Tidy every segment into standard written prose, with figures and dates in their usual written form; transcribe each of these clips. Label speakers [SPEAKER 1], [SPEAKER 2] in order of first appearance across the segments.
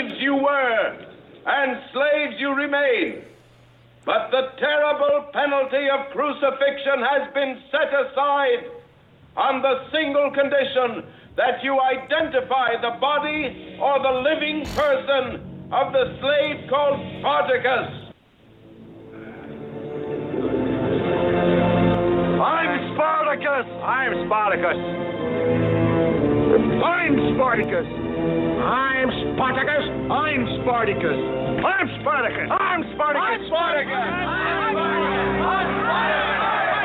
[SPEAKER 1] slaves you were, and slaves you remain. But the terrible penalty of crucifixion has been set aside on the single condition that you identify the body or the living person of the slave called Spartacus.
[SPEAKER 2] I'm Spartacus!
[SPEAKER 3] I'm Spartacus!
[SPEAKER 2] I'm Spartacus!
[SPEAKER 3] I'm Spartacus!
[SPEAKER 2] I'm Spartacus!
[SPEAKER 3] I'm Spartacus!
[SPEAKER 2] I'm Spartacus!
[SPEAKER 1] I'm Spartacus! I'm Spartacus!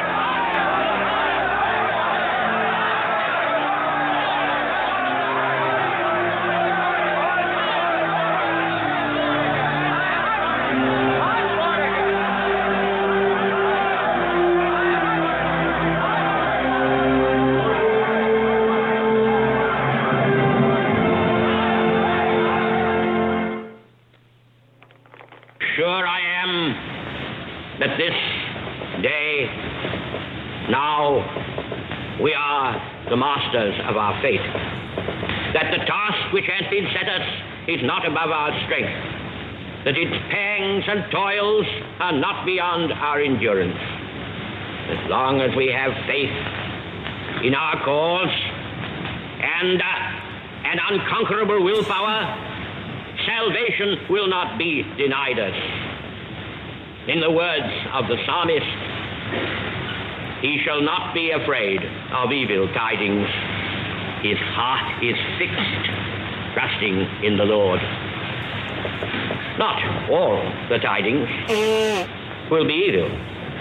[SPEAKER 4] Sure I am that this day, now, we are the masters of our fate. That the task which has been set us is not above our strength. That its pangs and toils are not beyond our endurance. As long as we have faith in our cause and an unconquerable willpower, salvation will not be denied us. In the words of the psalmist, he shall not be afraid of evil tidings. His heart is fixed, trusting in the Lord. Not all the tidings will be evil.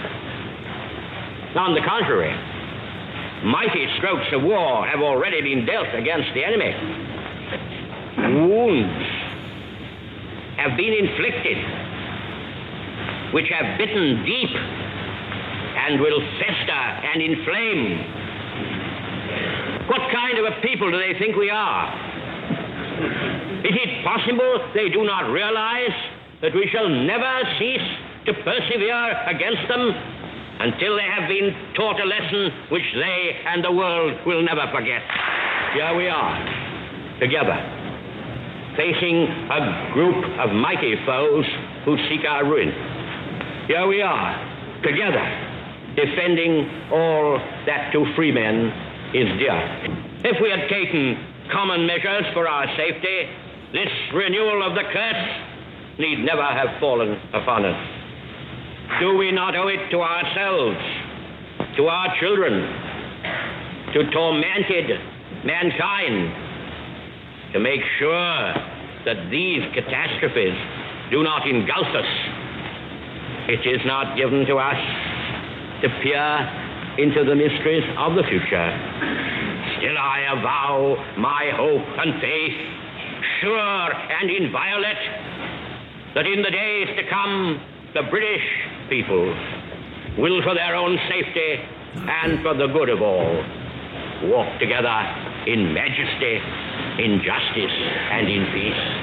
[SPEAKER 4] On the contrary, mighty strokes of war have already been dealt against the enemy. Wounds have been inflicted, which have bitten deep and will fester and inflame. What kind of a people do they think we are? Is it possible they do not realize that we shall never cease to persevere against them until they have been taught a lesson which they and the world will never forget? Here we are, together, facing a group of mighty foes who seek our ruin. Here we are, together, defending all that to free men is dear. If we had taken common measures for our safety, this renewal of the curse need never have fallen upon us. Do we not owe it to ourselves, to our children, to tormented mankind, to make sure that these catastrophes do not engulf us? It is not given to us to peer into the mysteries of the future. Still I avow my hope and faith, sure and inviolate, that in the days to come, the British people will, for their own safety and for the good of all, walk together in majesty, in justice, and in peace.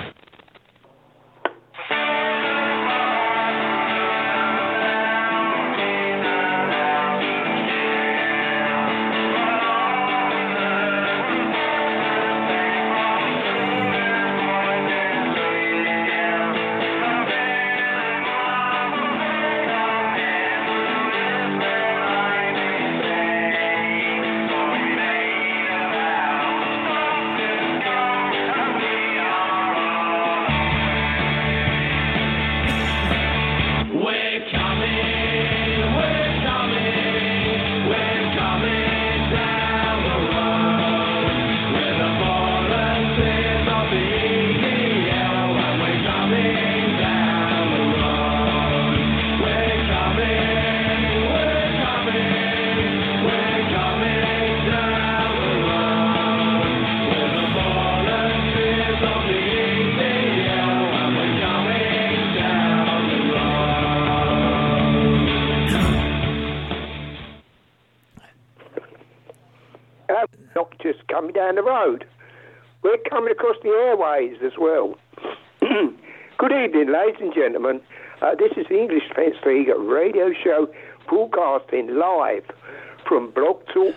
[SPEAKER 5] Not just coming down the road. We're coming across the airways as well. Good evening, ladies and gentlemen. This is the English Defence League radio show broadcasting live from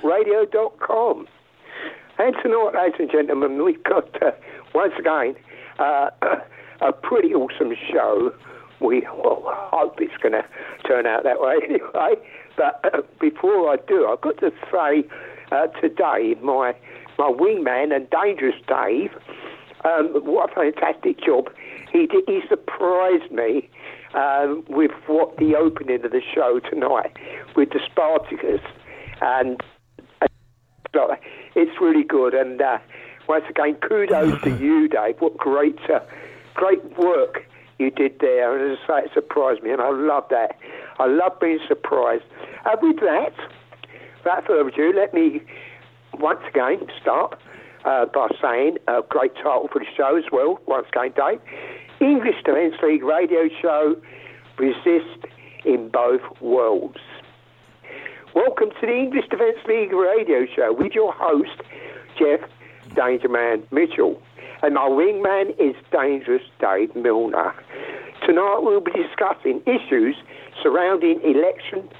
[SPEAKER 5] blogtalkradio.com. And tonight, ladies and gentlemen, we've got, once again, a pretty awesome show. We hope it's going to turn out that way anyway. But before I do, I've got to say to Dave, my wingman and Dangerous Dave, what a fantastic job he did. He surprised me with what the opening of the show tonight with the Spartacus, and it's really good. And once again, kudos to you, Dave. What great work you did there. And as I say, it surprised me, and I love that. I love being surprised. With that, without further ado, let me once again start by saying a great title for the show as well. Once again, Dave, English Defence League radio show, Resist in Both Worlds. Welcome to the English Defence League radio show with your host, Jeff Dangerman Mitchell. And my wingman is Dangerous Dave Milner. Tonight we'll be discussing issues surrounding elections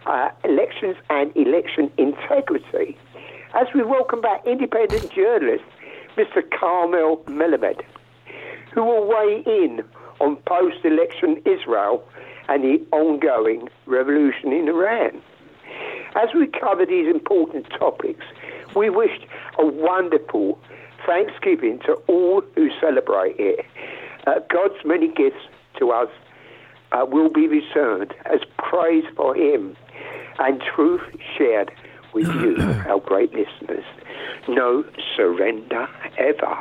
[SPEAKER 5] and election integrity, as we welcome back independent journalist Mr. Carmel Melamed, who will weigh in on post-election Israel and the ongoing revolution in Iran. As we cover these important topics, we wish a wonderful Thanksgiving to all who celebrate it. God's many gifts to us will be returned as praise for him and truth shared with you, our great listeners. No surrender ever.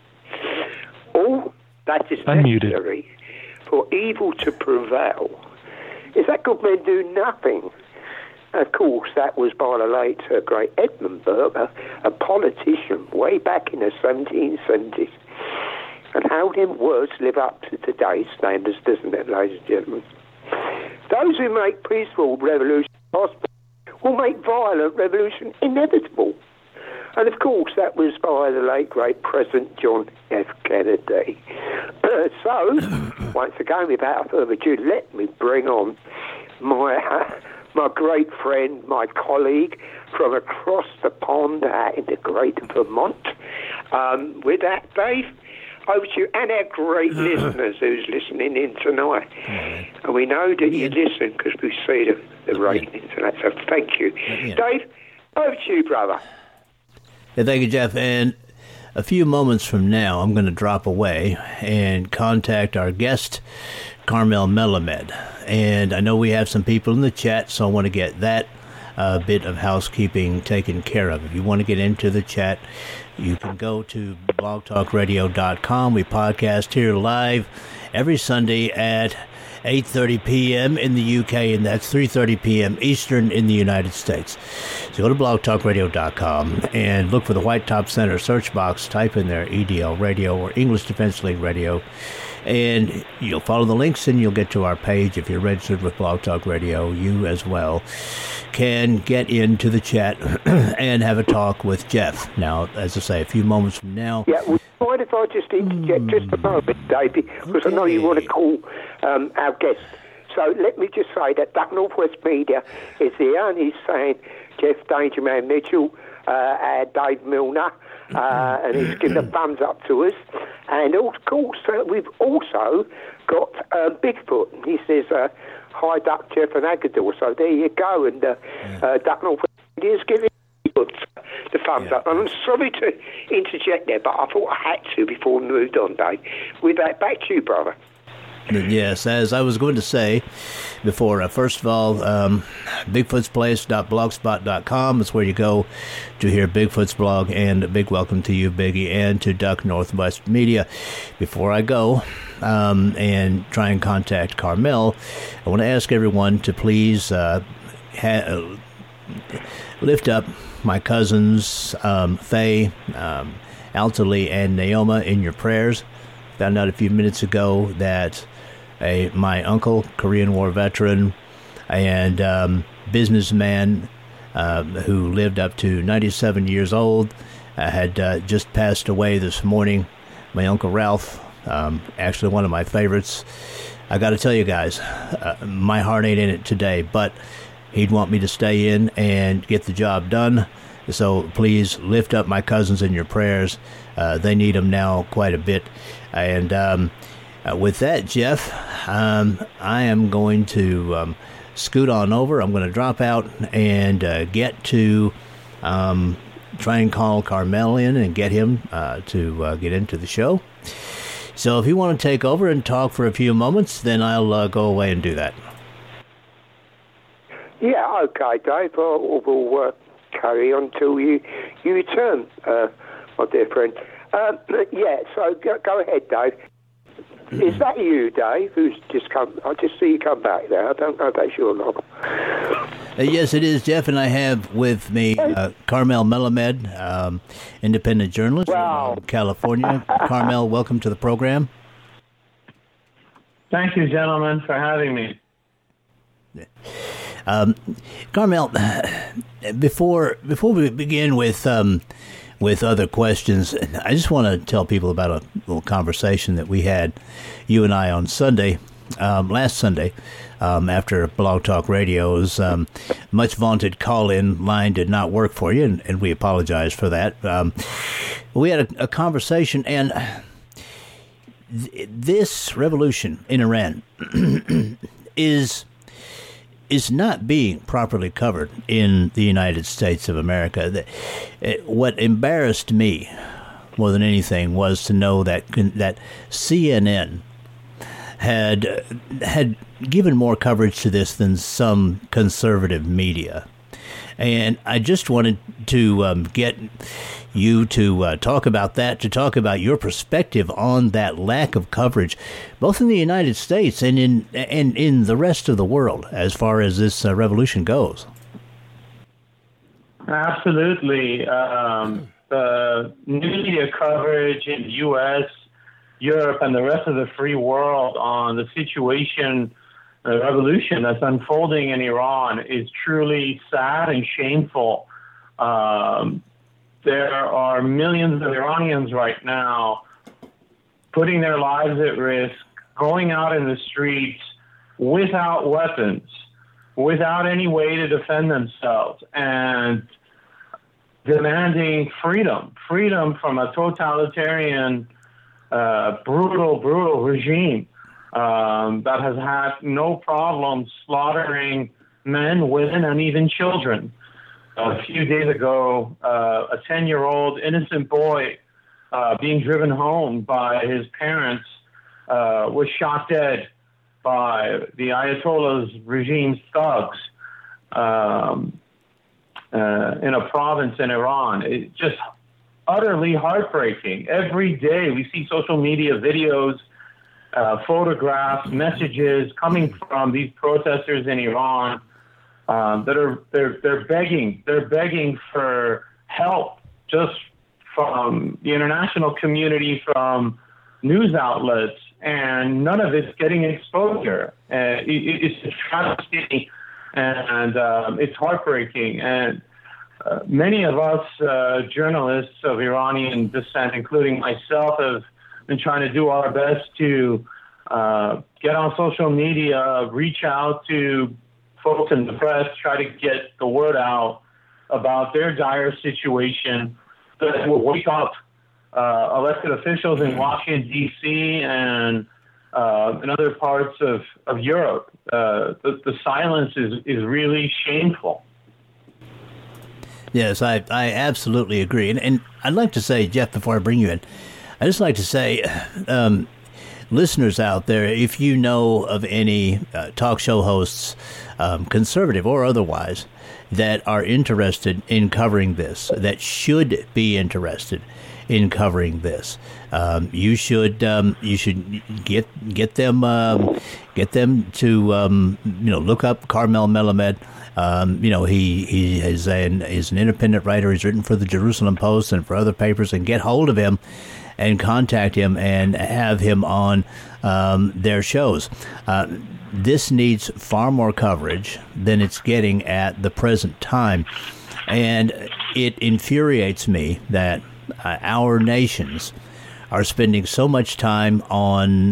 [SPEAKER 5] All that is necessary for evil to prevail is that good men do nothing. Of course, that was by the late great Edmund Burke, a politician way back in the 1770s. And how them words live up to today's standards, doesn't it, ladies and gentlemen? Those who make peaceful revolution possible will make violent revolution inevitable. And of course, that was by the late great President John F. Kennedy. So, once again, without further ado, let me bring on my great friend, my colleague from across the pond in the great Vermont. With that, Dave, over to you and our great listeners who's listening in tonight. And we know that you listen because we see the ratings and that, so thank you. Dave, over to you, brother.
[SPEAKER 6] Yeah, thank you, Jeff. And a few moments from now, I'm going to drop away and contact our guest, Carmel Melamed. And I know we have some people in the chat, so I want to get that bit of housekeeping taken care of. If you want to get into the chat, you can go to blogtalkradio.com. We podcast here live every Sunday at 8:30 p.m. in the UK, and that's 3:30 p.m. Eastern in the United States. So go to blogtalkradio.com and look for the white top center search box, type in there EDL Radio or English Defence League Radio, and you'll follow the links and you'll get to our page. If you're registered with Blog Talk Radio, you as well can get into the chat and have a talk with Jeff. Now, as I say, a few moments from now...
[SPEAKER 5] Yeah, would you mind if I just interject just a moment, Dave, because I know you want to call our guest. So let me just say that Duck Northwest Media is here, and he's saying Jeff Dangerman Mitchell, Dave Milner, and he's giving a thumbs up to us. And of course, we've also got Bigfoot. He says, hi, Duck, Jeff and Agador. So there you go. And Duck Northwest Media is giving Bigfoot the thumbs up. And I'm sorry to interject there, but I thought I had to before we moved on, Dave. With that, back to you, brother.
[SPEAKER 6] Yes, as I was going to say before, first of all, bigfootsplace.blogspot.com is where you go to hear Bigfoot's blog, and a big welcome to you, Biggie, and to Duck Northwest Media. Before I go and try and contact Carmel, I want to ask everyone to please lift up my cousins, Faye, Altalee, and Naoma in your prayers. Found out a few minutes ago that my uncle, Korean War veteran and businessman who lived up to 97 years old, had just passed away this morning. My Uncle Ralph, actually one of my favorites. I got to tell you guys, my heart ain't in it today, but he'd want me to stay in and get the job done. So please lift up my cousins in your prayers. they need them now quite a bit. And with that, Jeff, I am going to scoot on over. I'm going to drop out and get to try and call Carmel in and get him to get into the show. So if you want to take over and talk for a few moments, then I'll go away and do that.
[SPEAKER 5] Yeah, okay, Dave. We'll carry on till you return, my dear friend. Yeah, so go ahead, Dave. Is that you, Dave, who's just come? I just see you come back there. I don't know if that's you or not.
[SPEAKER 6] Yes, it is, Jeff, and I have with me Carmel Melamed, independent journalist from California. Carmel, welcome to the program.
[SPEAKER 7] Thank you, gentlemen, for having me.
[SPEAKER 6] Carmel, before we begin with other questions, I just want to tell people about a little conversation that we had, you and I, on Sunday, last Sunday, after Blog Talk Radio's much vaunted call-in line did not work for you, and we apologize for that. We had a conversation, and this revolution in Iran is not being properly covered in the United States of America. What embarrassed me more than anything was to know that CNN had given more coverage to this than some conservative media. And I just wanted to get you to talk about that, to talk about your perspective on that lack of coverage, both in the United States and in the rest of the world, as far as this revolution goes.
[SPEAKER 7] Absolutely. The media coverage in the U.S., Europe, and the rest of the free world on the situation, the revolution that's unfolding in Iran is truly sad and shameful. There are millions of Iranians right now putting their lives at risk, going out in the streets without weapons, without any way to defend themselves, and demanding freedom from a totalitarian, brutal regime that has had no problem slaughtering men, women, and even children. A few days ago, a 10-year-old innocent boy being driven home by his parents was shot dead by the Ayatollah's regime's thugs in a province in Iran. It's just utterly heartbreaking. Every day we see social media videos, photographs, messages coming from these protesters in Iran they're begging for help, just from the international community, from news outlets, and none of it's getting exposure. It's a travesty, and it's heartbreaking. And many of us journalists of Iranian descent, including myself, have been trying to do our best to get on social media, reach out to folks in the press, try to get the word out about their dire situation, that will wake up elected officials in Washington, D.C. and in other parts of Europe. The silence is really shameful.
[SPEAKER 6] Yes, I absolutely agree. And I'd like to say, Jeff, before I bring you in, I'd just like to say, listeners out there, if you know of any talk show hosts, conservative or otherwise, that are interested in covering this, that should be interested in covering this, you should get them to look up Carmel Melamed. He is an independent writer. He's written for the Jerusalem Post and for other papers, and get hold of him and contact him and have him on their shows. This needs far more coverage than it's getting at the present time. And it infuriates me that our nations are spending so much time on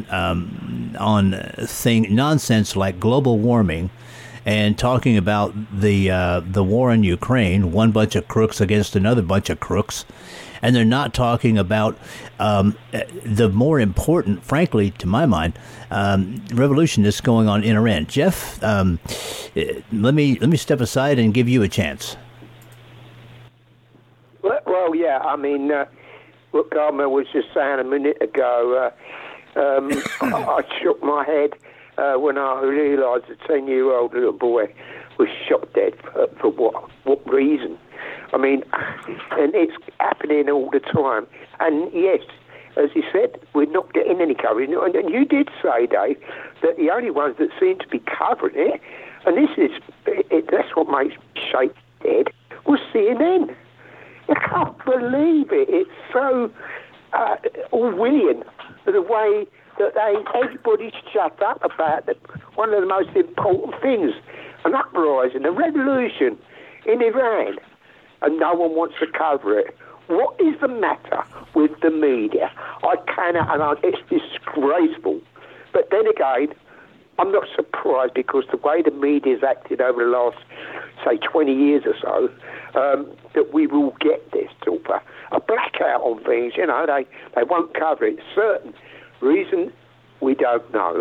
[SPEAKER 6] nonsense like global warming and talking about the war in Ukraine, one bunch of crooks against another bunch of crooks, and they're not talking about the more important, frankly, to my mind, revolution that's going on in Iran. Jeff, let me step aside and give you a chance.
[SPEAKER 5] Well, yeah. I mean, what Carmel was just saying a minute ago, I shook my head when I realised a 10-year-old little boy was shot dead for what reason? I mean, and it's happening all the time. And yes, as you said, we're not getting any coverage. And you did say, Dave, that the only ones that seem to be covering it, and that's what makes me shake dead, was CNN. I can't believe it. It's so Orwellian, the way that everybody's shut up about one of the most important things, an uprising, a revolution in Iran, and no one wants to cover it. What is the matter with the media? It's disgraceful. But then again, I'm not surprised, because the way the media's acted over the last, say, 20 years or so, that we will get this sort of a blackout on things. You know, they won't cover it. Certain reason we don't know.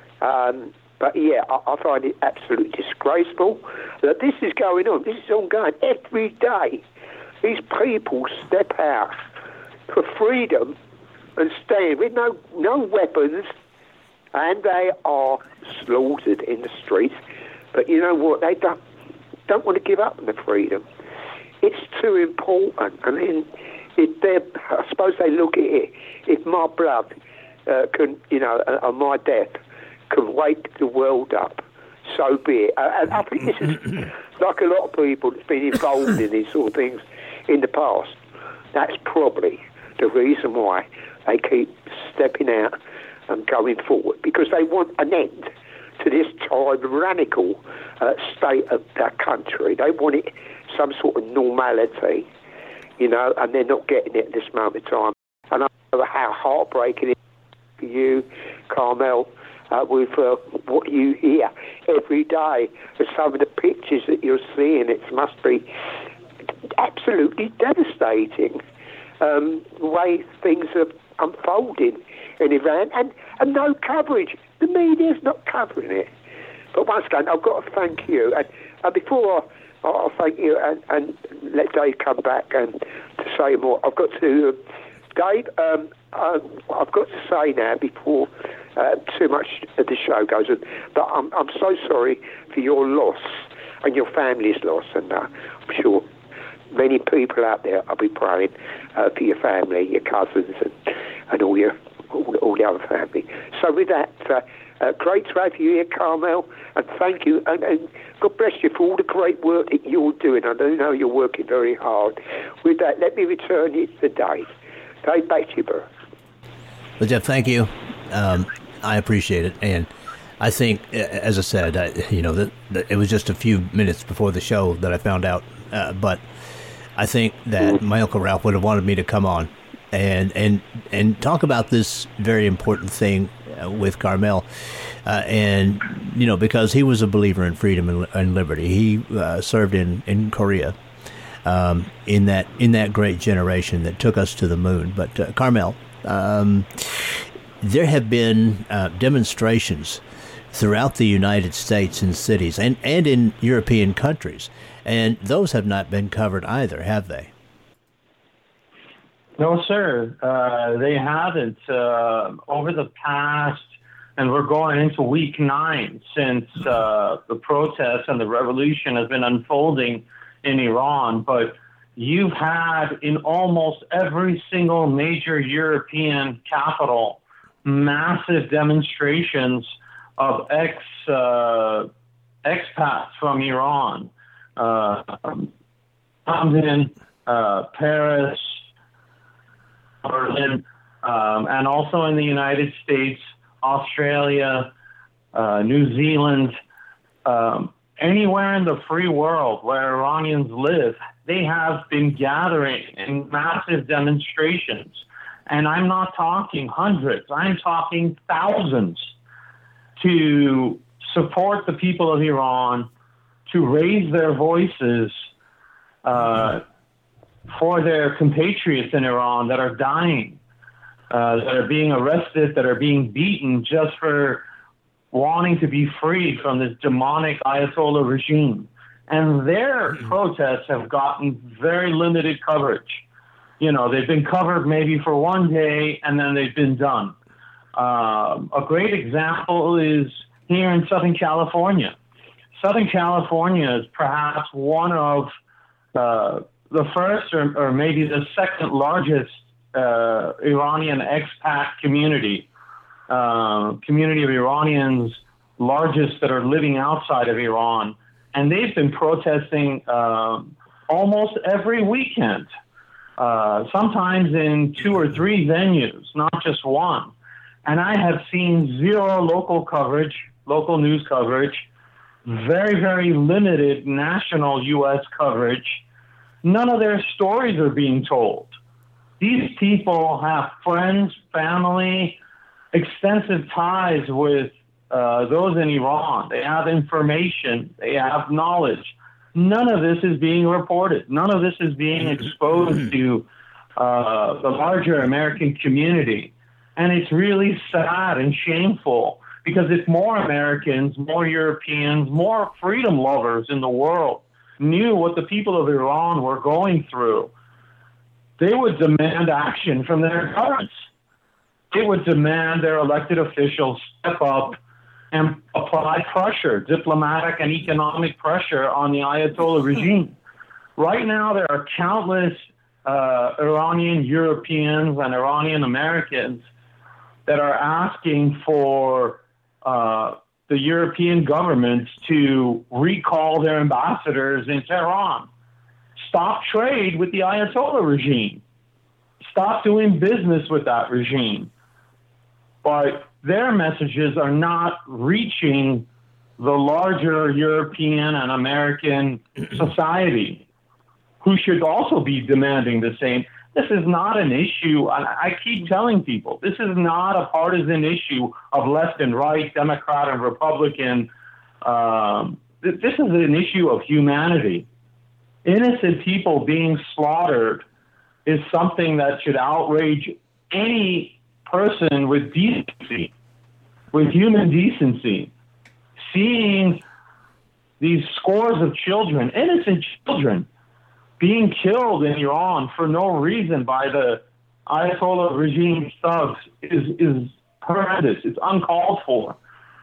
[SPEAKER 5] But yeah, I find it absolutely disgraceful that this is going on. This is ongoing every day. These people step out for freedom and stand with no weapons, and they are slaughtered in the streets. But you know what? They don't want to give up on the freedom. It's too important. I mean, I suppose they look at it. If my blood on my death can wake the world up, so be it. And I think this is like a lot of people that's been involved in these sort of things in the past. That's probably the reason why they keep stepping out and going forward, because they want an end to this tyrannical state of their country. They want it some sort of normality, and they're not getting it at this moment in time. And I know how heartbreaking it is for you, Carmel, with what you hear every day, and some of the pictures that you're seeing. It must be absolutely devastating, the way things are unfolding in Iran, and no coverage. The media's not covering it. But once again, I've got to thank you. And before I'll thank you and let Dave come back and to say more, I've got to, Dave, I've got to say now before too much of the show goes on, that I'm so sorry for your loss and your family's loss, and I'm sure many people out there will be praying for your family, your cousins, and all the other family. So with that, great to have you here, Carmel, and thank you, and God bless you for all the great work that you're doing. I know you're working very hard. With that, let me return it to Dave. Dave, back to you, bro.
[SPEAKER 6] Well, Jeff, thank you. I appreciate it, and I think, as I said, that it was just a few minutes before the show that I found out, but I think that my Uncle Ralph would have wanted me to come on and talk about this very important thing with Carmel, and because he was a believer in freedom and liberty. He served in Korea, in that great generation that took us to the moon. But Carmel, there have been demonstrations throughout the United States in cities and in European countries, and those have not been covered either, have they?
[SPEAKER 7] No, sir. They haven't. Over the past, and we're going into week 9 since the protests and the revolution has been unfolding in Iran, but you've had in almost every single major European capital massive demonstrations of expats from Iran. London, Paris, Berlin, and also in the United States, Australia, New Zealand, anywhere in the free world where Iranians live, they have been gathering in massive demonstrations. And I'm not talking hundreds, I'm talking thousands, to support the people of Iran, to raise their voices for their compatriots in Iran that are dying, that are being arrested, that are being beaten just for wanting to be freed from this demonic Ayatollah regime. And their protests have gotten very limited coverage. You know, they've been covered maybe for one day and then they've been done. A great example is here in Southern California. Southern California is perhaps one of the first or maybe the second largest Iranian expat community of Iranians, largest that are living outside of Iran. And they've been protesting almost every weekend, sometimes in 2 or 3 venues, not just one. And I have seen zero local coverage, local news coverage, very, very limited national U.S. coverage. None of their stories are being told. These people have friends, family, extensive ties with those in Iran. They have information. They have knowledge. None of this is being reported. None of this is being exposed to the larger American community. And it's really sad and shameful because if more Americans, more Europeans, more freedom lovers in the world knew what the people of Iran were going through, they would demand action from their governments. They would demand their elected officials step up and apply pressure, diplomatic and economic pressure on the Ayatollah regime. Right now, there are countless Iranian Europeans and Iranian Americans that are asking for the European governments to recall their ambassadors in Tehran. Stop trade with the Ayatollah regime. Stop doing business with that regime. But their messages are not reaching the larger European and American society, who should also be demanding the same. This is not an issue. I keep telling people, this is not a partisan issue of left and right, Democrat and Republican. This is an issue of humanity. Innocent people being slaughtered is something that should outrage any person with decency, with human decency. Seeing these scores of children, innocent children, being killed in Iran for no reason by the Ayatollah regime thugs is horrendous. It's uncalled for.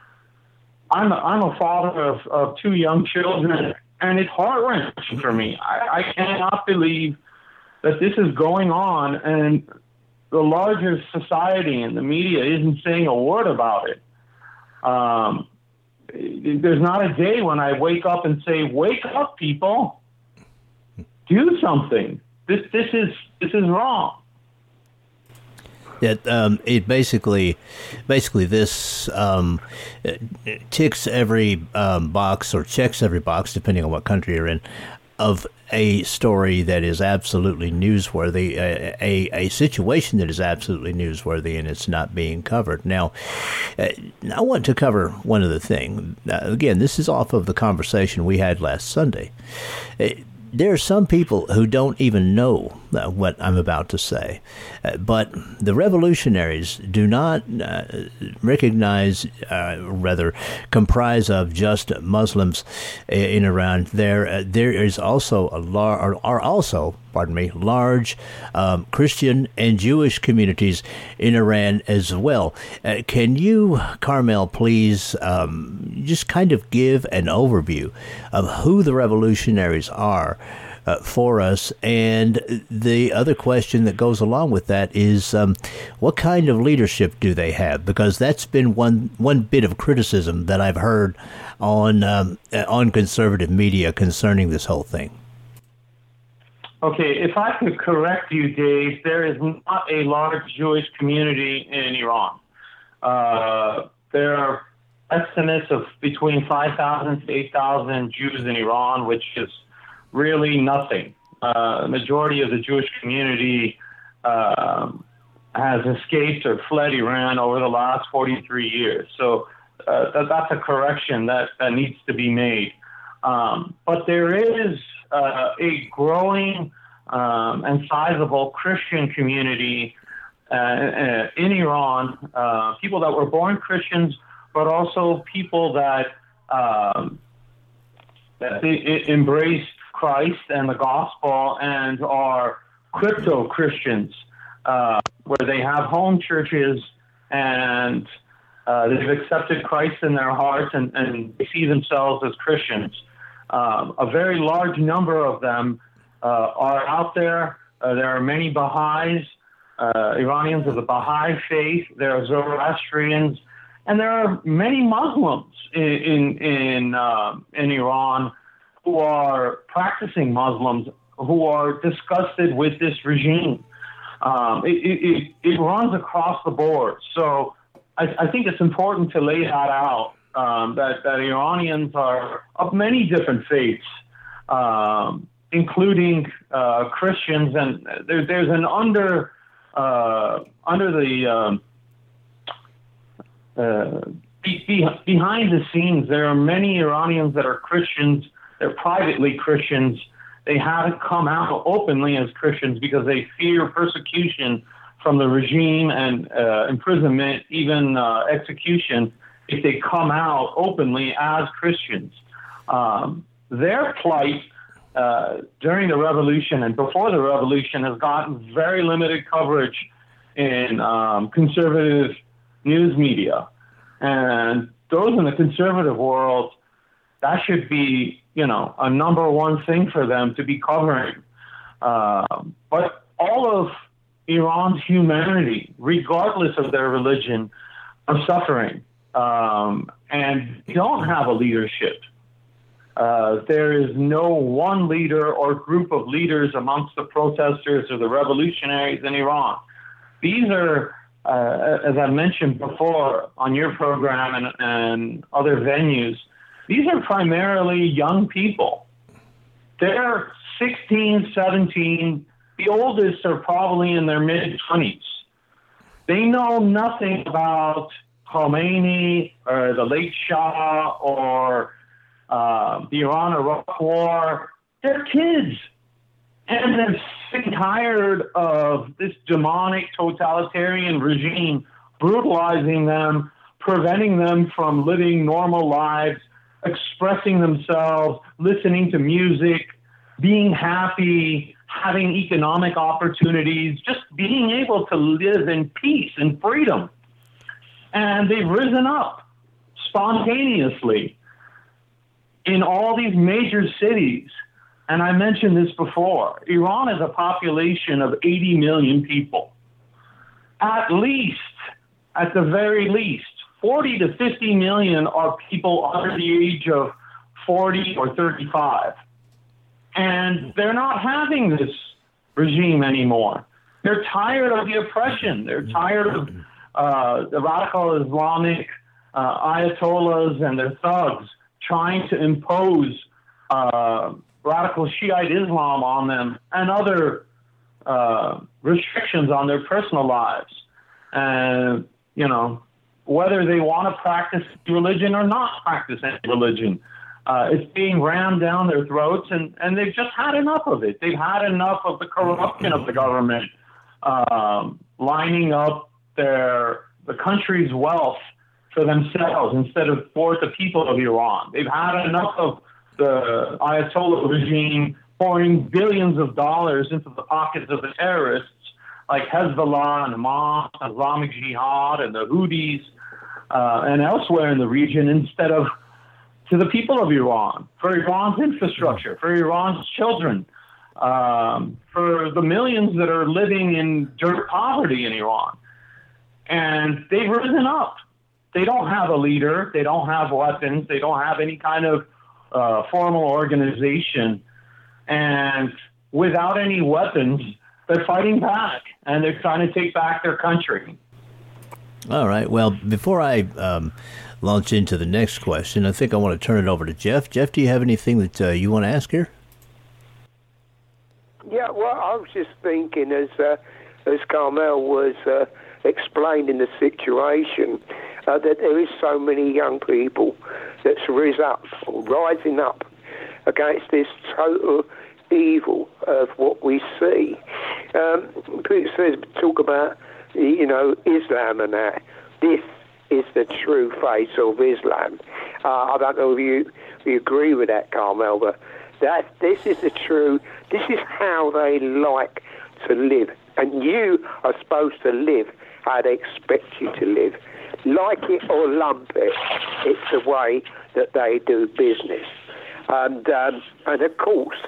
[SPEAKER 7] I'm a father of 2 young children, and it's heart-wrenching for me. I cannot believe that this is going on, and the larger society and the media isn't saying a word about it. There's not a day when I wake up and say, "Wake up, people! Do something. This is wrong."
[SPEAKER 6] It basically this ticks every box or checks every box, depending on what country you're in, of a story that is absolutely newsworthy, a situation that is absolutely newsworthy, and it's not being covered. Now, I want to cover one other thing. Again, this is off of the conversation we had last Sunday. There are some people who don't even know what I'm about to say, but the revolutionaries do not comprise of just Muslims in Iran. There is also large Christian and Jewish communities in Iran as well. Can you, Carmel, please just kind of give an overview of who the revolutionaries are for us? And the other question that goes along with that is, what kind of leadership do they have? Because that's been one bit of criticism that I've heard on conservative media concerning this whole thing.
[SPEAKER 7] Okay, if I could correct you, Dave, there is not a large Jewish community in Iran. There are estimates of between 5,000 to 8,000 Jews in Iran, which is really nothing. The majority of the Jewish community has escaped or fled Iran over the last 43 years. So that's a correction that needs to be made. But there is a growing and sizable Christian community in Iran, people that were born Christians, but also people that embraced Christ and the gospel and are crypto-Christians, where they have home churches and they've accepted Christ in their hearts and they see themselves as Christians. A very large number of them are out there. There are many Baha'is, Iranians of the Baha'i faith. There are Zoroastrians, and there are many Muslims in Iran who are practicing Muslims who are disgusted with this regime. It runs across the board. So I think it's important to lay that out, that Iranians are of many different faiths, including Christians, and there's an under behind the scenes, there are many Iranians that are Christians. They're privately Christians. They haven't come out openly as Christians because they fear persecution from the regime and imprisonment, even execution, if they come out openly as Christians. Their plight during the revolution and before the revolution has gotten very limited coverage in conservative news media. And those in the conservative world, that should be, a number one thing for them to be covering. But all of Iran's humanity, regardless of their religion, are suffering. And they don't have a leadership. There is no one leader or group of leaders amongst the protesters or the revolutionaries in Iran. These are, as I mentioned before on your program and other venues, these are primarily young people. They're 16, 17. The oldest are probably in their mid-20s. They know nothing about Khomeini or the late Shah or the Iran-Iraq War. They're kids. And they're sick and tired of this demonic totalitarian regime brutalizing them, preventing them from living normal lives, expressing themselves, listening to music, being happy, having economic opportunities, just being able to live in peace and freedom. And they've risen up spontaneously in all these major cities. And I mentioned this before. Iran has a population of 80 million people. At the very least, 40 to 50 million are people under the age of 40 or 35. And they're not having this regime anymore. They're tired of the oppression. They're tired of the radical Islamic ayatollahs and their thugs trying to impose radical Shiite Islam on them and other restrictions on their personal lives. And, whether they want to practice religion or not practice any religion, it's being rammed down their throats, and they've just had enough of it. They've had enough of the corruption of the government, lining up the country's wealth for themselves instead of for the people of Iran. They've had enough of the Ayatollah regime pouring billions of dollars into the pockets of the terrorists like Hezbollah and Hamas, Islamic Jihad, and the Houthis, and elsewhere in the region, instead of to the people of Iran, for Iran's infrastructure, for Iran's children, for the millions that are living in dirt poverty in Iran. And they've risen up. They don't have a leader. They don't have weapons. They don't have any kind of formal organization. And without any weapons, they're fighting back, and they're trying to take back their country.
[SPEAKER 6] All right. Well, before I launch into the next question, I think I want to turn it over to Jeff. Jeff, do you have anything that you want to ask here?
[SPEAKER 5] Yeah, well, I was just thinking as Carmel was explaining the situation, that there is so many young people that's rising up against this total evil of what we see. People talk about, Islam and that. This is the true face of Islam. I don't know if you agree with that, Carmel, but this is this is how they like to live. And you are supposed to live how they expect you to live. Like it or lump it, it's the way that they do business. And of course,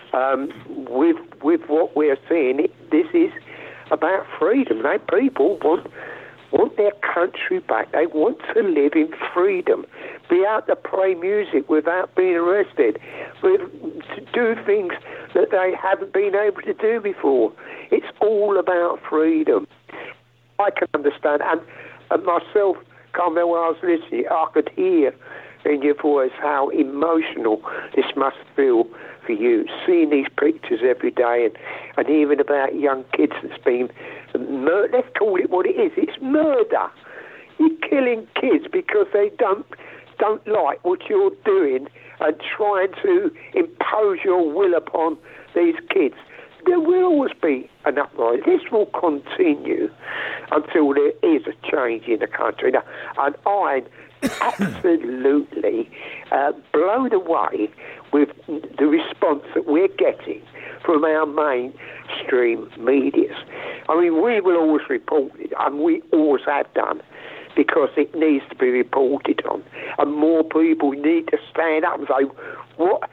[SPEAKER 5] with what we're seeing, this is about freedom. People want their country back. They want to live in freedom, be able to play music without being arrested, to do things that they haven't been able to do before. It's all about freedom. I can understand, and myself, Carmel, when I was listening, I could hear in your voice how emotional this must feel for you, seeing these pictures every day, and even about young kids that's been murdered. Let's call it what it is. It's murder. You're killing kids because they don't like what you're doing and trying to impose your will upon these kids. There will always be an uprising. This will continue until there is a change in the country. Now, and I'm absolutely blown away with the response that we're getting from our mainstream medias. I mean, we will always report it, and we always have done, because it needs to be reported on. And more people need to stand up and say, what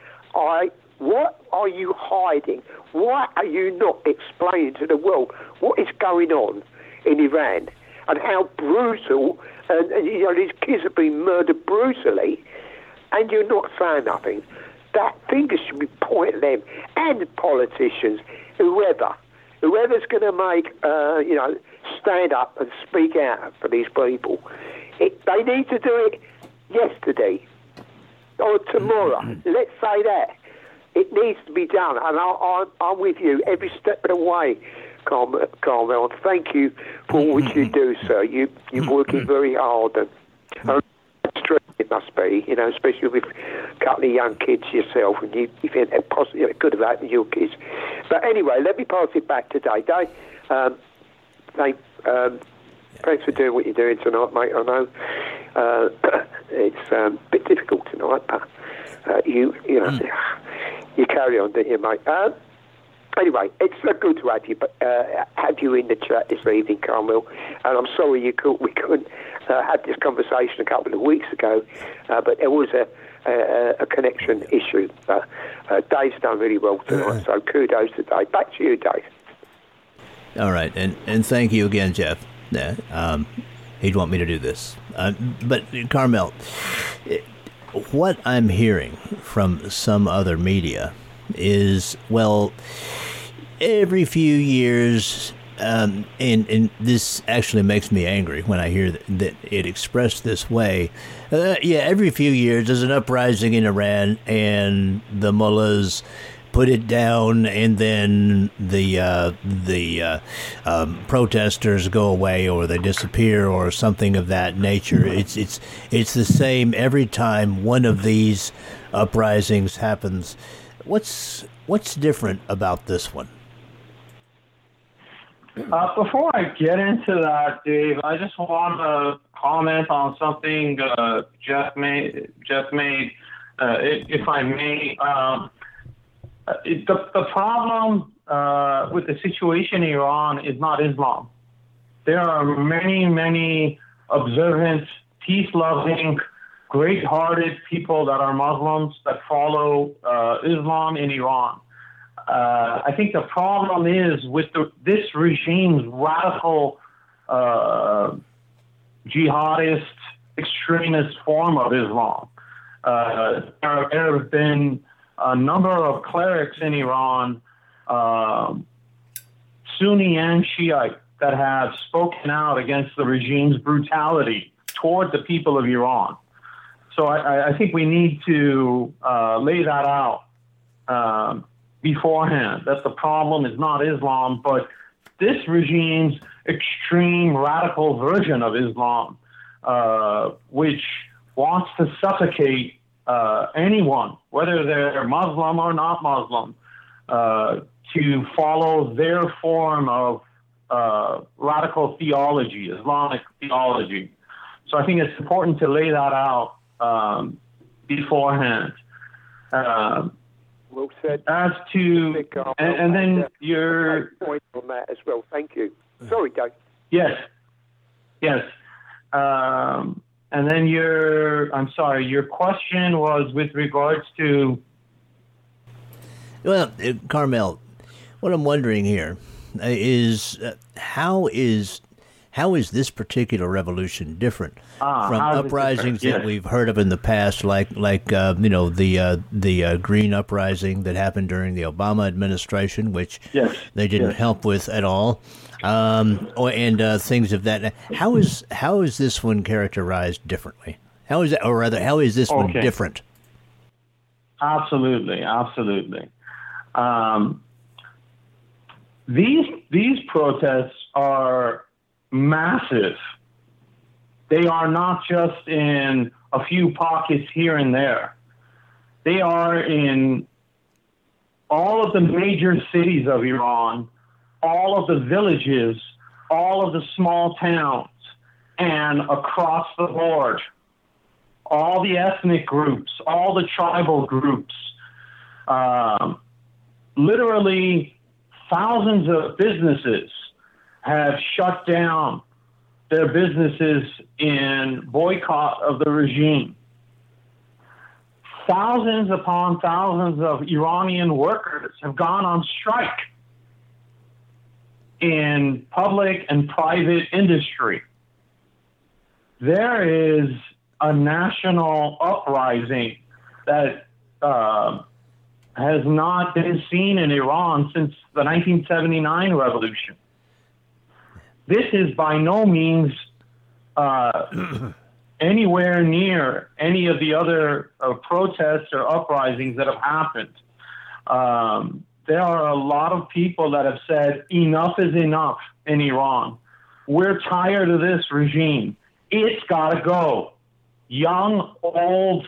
[SPEAKER 5] are you hiding? Why are you not explaining to the world what is going on in Iran and how brutal, and these kids have been murdered brutally, and you're not saying nothing? That fingers should be pointed at them and politicians, whoever's going to make, stand up and speak out for these people. They need to do it yesterday or tomorrow. Let's say that. It needs to be done, and I'm with you every step of the way, Carmel. Thank you for what you do, sir. You're working very hard, and it must be, especially with a couple of young kids yourself, and you think it could have happened to your kids. But anyway, let me pass it back to Dave. Thanks for doing what you're doing tonight, mate. I know it's a bit difficult tonight, but you carry on, don't you, mate? Anyway, it's so good to have you in the chat this evening, Carmel. And I'm sorry we couldn't have this conversation a couple of weeks ago, but there was a connection issue. Dave's done really well tonight, so kudos to Dave. Back to you, Dave.
[SPEAKER 6] All right, and thank you again, Jeff. He'd want me to do this. But, Carmel, what I'm hearing from some other media is, well, every few years, and this actually makes me angry when I hear that it expressed this way. Every few years there's an uprising in Iran, and the mullahs put it down, and then the protesters go away, or they disappear, or something of that nature. It's the same every time one of these uprisings happens. What's different about this one?
[SPEAKER 7] Before I get into that, Dave, I just want to comment on something Jeff made, if I may. The problem with the situation in Iran is not Islam. There are many, many observant, peace-loving, great-hearted people that are Muslims that follow Islam in Iran. I think the problem is with this regime's radical jihadist, extremist form of Islam. There have been a number of clerics in Iran, Sunni and Shiite, that have spoken out against the regime's brutality toward the people of Iran. So I think we need to lay that out beforehand, that the problem is not Islam, but this regime's extreme radical version of Islam, which wants to suffocate anyone, whether they're Muslim or not Muslim, to follow their form of radical theology, Islamic theology. So I think it's important to lay that out beforehand.
[SPEAKER 5] Well said.
[SPEAKER 7] As to, and then your
[SPEAKER 5] point on that as well. Thank you. Sorry, Dave.
[SPEAKER 7] Yes. And then your question was with regards to.
[SPEAKER 6] Well, Carmel, what I'm wondering here is how is this particular revolution different from uprisings that we've heard of in the past, like the Green Uprising that happened during the Obama administration, which they didn't help with at all, and things of that. How is this one characterized differently? How is this one different?
[SPEAKER 7] Absolutely. These protests are massive. They are not just in a few pockets here and there. They are in all of the major cities of Iran, all of the villages, all of the small towns, and across the board. All the ethnic groups, all the tribal groups. Literally thousands of businesses have shut down their businesses in boycott of the regime. Thousands upon thousands of Iranian workers have gone on strike in public and private industry. There is a national uprising that has not been seen in Iran since the 1979 revolution. This is by no means anywhere near any of the other protests or uprisings that have happened. There are a lot of people that have said enough is enough in Iran. We're tired of this regime. It's got to go. Young, old,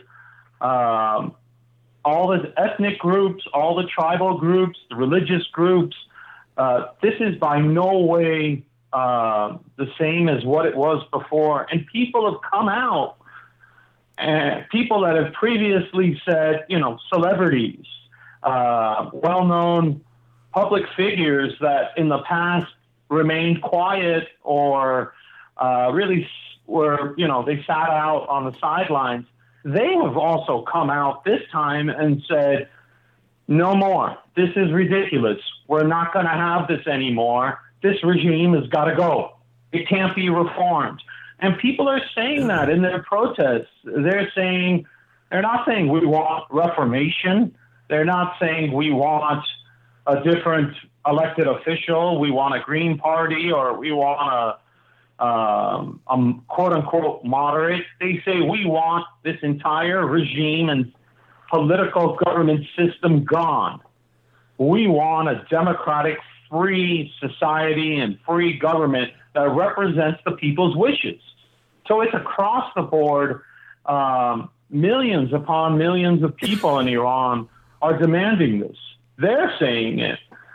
[SPEAKER 7] all the ethnic groups, all the tribal groups, the religious groups. This is by no way the same as what it was before. And people have come out, and people that have previously said, celebrities, well-known public figures that in the past remained quiet or really were, they sat out on the sidelines. They have also come out this time and said, no more. This is ridiculous. We're not going to have this anymore. This regime has got to go. It can't be reformed. And people are saying that in their protests. They're not saying we want reformation. They're not saying we want a different elected official. We want a Green Party or we want a quote-unquote moderate. They say we want this entire regime and political government system gone. We want a democratic, free society and free government that represents the people's wishes. So it's across the board. Millions upon millions of people in Iran are demanding this. They're saying it.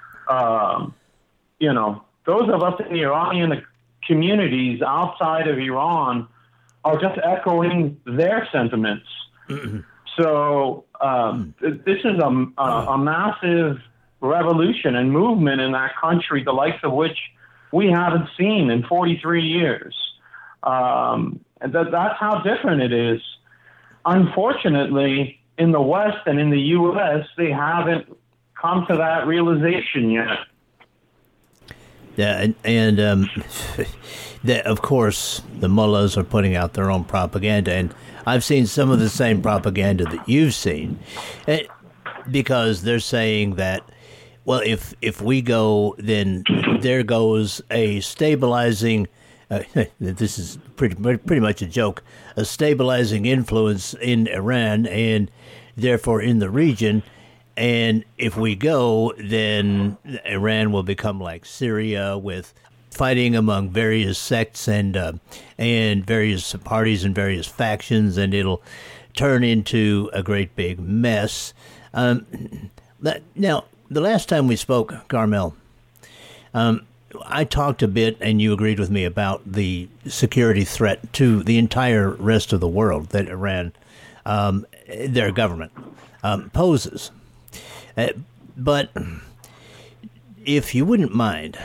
[SPEAKER 7] Those of us in the Iranian communities outside of Iran are just echoing their sentiments. Mm-hmm. So this is a massive revolution and movement in that country, the likes of which we haven't seen in 43 years. And that's how different it is. Unfortunately, in the West and in the U.S., they haven't come to that realization yet.
[SPEAKER 6] Yeah, and of course, the mullahs are putting out their own propaganda, and I've seen some of the same propaganda that you've seen, because they're saying that, well, if we go, then there goes a stabilizing, this is pretty much a joke, a stabilizing influence in Iran and therefore in the region. And if we go, then Iran will become like Syria, with fighting among various sects and various parties and various factions, and it'll turn into a great big mess. Now, the last time we spoke, Carmel, I talked a bit, and you agreed with me about the security threat to the entire rest of the world that Iran, their government, poses. But if you wouldn't mind,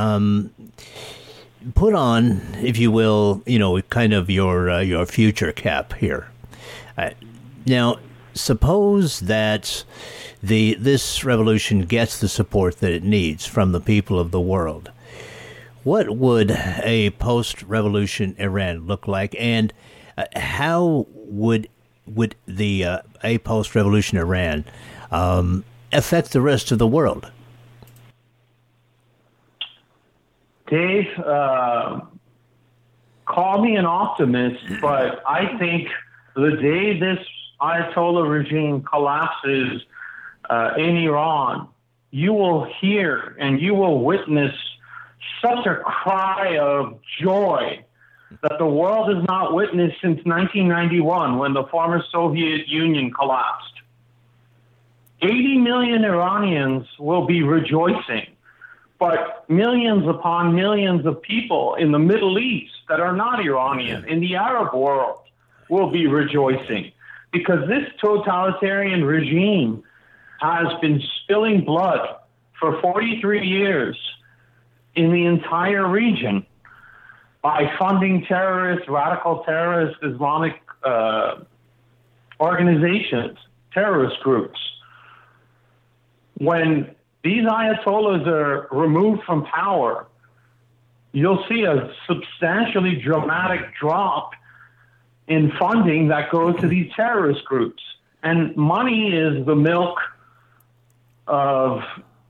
[SPEAKER 6] put on, if you will, kind of your future cap here. Now, suppose that this revolution gets the support that it needs from the people of the world. What would a post-revolution Iran look like, and how would a post-revolution Iran affect the rest of the world?
[SPEAKER 7] Dave, call me an optimist, but I think the day this Ayatollah regime collapses in Iran, you will hear and you will witness such a cry of joy that the world has not witnessed since 1991, when the former Soviet Union collapsed. 80 million Iranians will be rejoicing, but millions upon millions of people in the Middle East that are not Iranian, in the Arab world, will be rejoicing, because this totalitarian regime has been spilling blood for 43 years in the entire region by funding terrorists, radical terrorist Islamic organizations, terrorist groups. When these ayatollahs are removed from power, you'll see a substantially dramatic drop in funding that goes to these terrorist groups. And money is the milk of,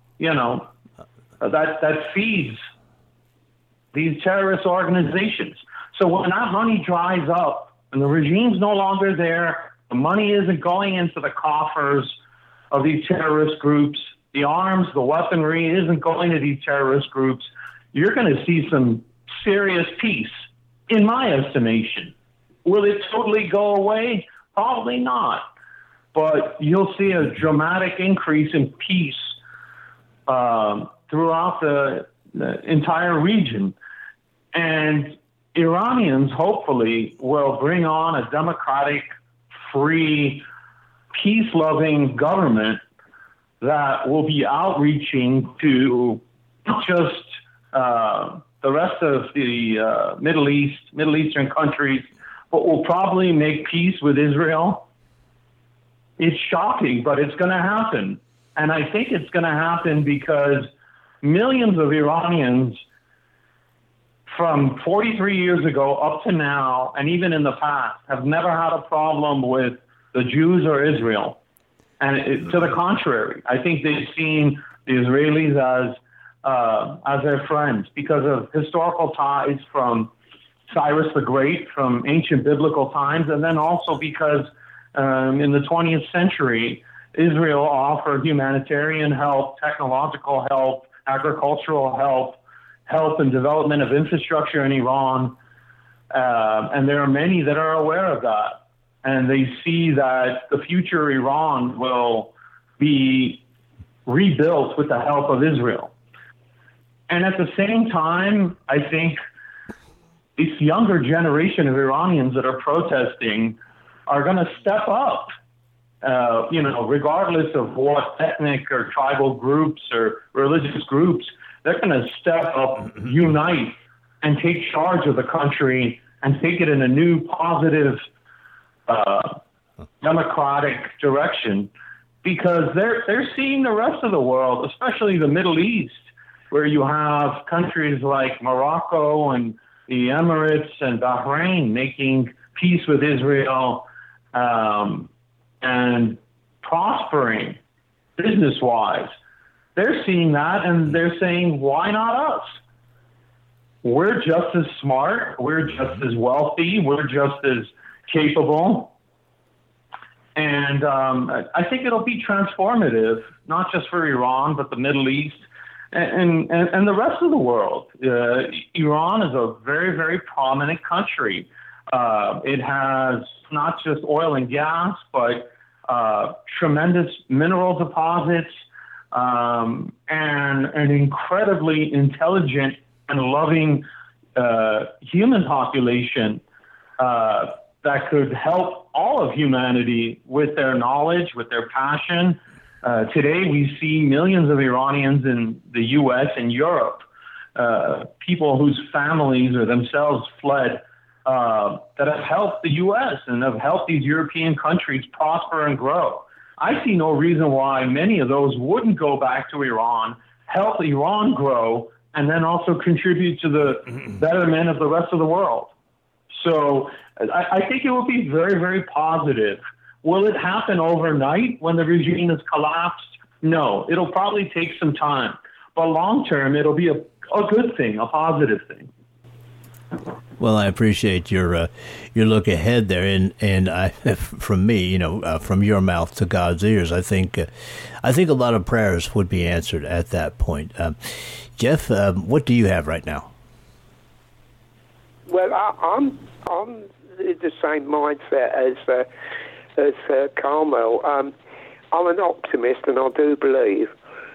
[SPEAKER 7] that feeds these terrorist organizations. So when that money dries up and the regime's no longer there, the money isn't going into the coffers of these terrorist groups, the arms, the weaponry isn't going to these terrorist groups, you're going to see some serious peace, in my estimation. Will it totally go away? Probably not. But you'll see a dramatic increase in peace throughout the entire region. And Iranians, hopefully, will bring on a democratic, free, peace-loving government that will be outreaching to not just the rest of the Middle Eastern countries, but will probably make peace with Israel. It's shocking, but it's going to happen. And I think it's going to happen because millions of Iranians from 43 years ago up to now, and even in the past, have never had a problem with the Jews or Israel. And to the contrary, I think they've seen the Israelis as their friends because of historical ties from Cyrus the Great, from ancient biblical times, and then also because in the 20th century, Israel offered humanitarian help, technological help, agricultural help and development of infrastructure in Iran. And there are many that are aware of that. And they see that the future Iran will be rebuilt with the help of Israel. And at the same time, I think this younger generation of Iranians that are protesting are going to step up, regardless of what ethnic or tribal groups or religious groups, they're going to step up, unite, and take charge of the country and take it in a new, positive, democratic direction, because they're seeing the rest of the world, especially the Middle East, where you have countries like Morocco and the Emirates and Bahrain making peace with Israel and prospering business-wise. They're seeing that, and they're saying, why not us? We're just as smart, we're just as wealthy, we're just as capable. And I think it'll be transformative, not just for Iran, but the Middle East and the rest of the world. Iran is a very, very prominent country. It has not just oil and gas, but tremendous mineral deposits, and an incredibly intelligent and loving human population that could help all of humanity with their knowledge, with their passion. Today, we see millions of Iranians in the U.S. and Europe, people whose families or themselves fled, that have helped the U.S. and have helped these European countries prosper and grow. I see no reason why many of those wouldn't go back to Iran, help Iran grow, and then also contribute to the betterment of the rest of the world. So I think it will be very, very positive. Will it happen overnight when the regime is collapsed? No, it'll probably take some time. But long term, it'll be a good thing, a positive thing.
[SPEAKER 6] Well, I appreciate your look ahead there, and I, from me, from your mouth to God's ears, I think a lot of prayers would be answered at that point. Jeff, what do you have right now?
[SPEAKER 5] Well, I'm the same mindset as Carmel. I'm an optimist, and I do believe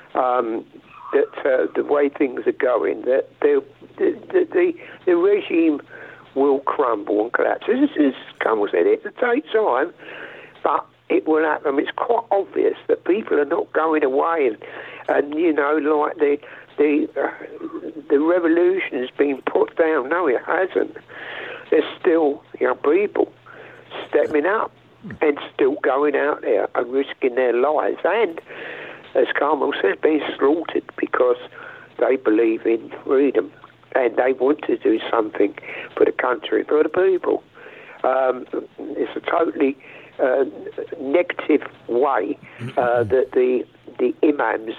[SPEAKER 5] that the way things are going, that the regime will crumble and collapse. As Carmel said, it'll take time, but it will happen. It's quite obvious that people are not going away, and like the revolution has been put down. No, it hasn't. There's still people stepping up and still going out there and risking their lives, and as Carmel said, being slaughtered because they believe in freedom and they want to do something for the country, for the people. It's a totally negative way that the imams,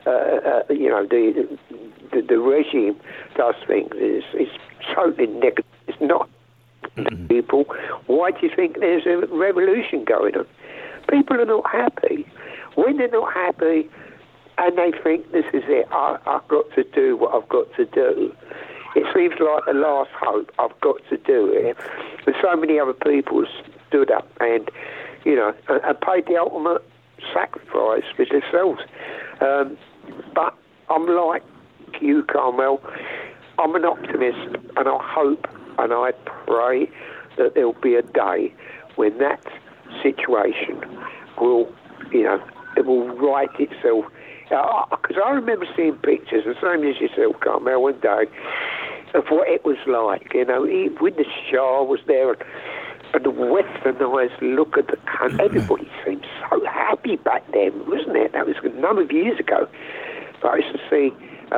[SPEAKER 5] the regime does things. It's totally negative. It's not people. Why do you think there's a revolution going on? People are not happy. When they're not happy and they think this is it, I've got to do what I've got to do, it seems like the last hope. I've got to do it. And so many other people stood up and paid the ultimate sacrifice for themselves. But I'm like you, Carmel. I'm an optimist, and I hope and I pray that there'll be a day when that situation will, it will right itself. Because I remember seeing pictures, the same as yourself, Carmel, one day, of what it was like. When the Shah was there, and the westernised look at the country, everybody seemed so happy back then, wasn't it? That was a number of years ago. But I used to see,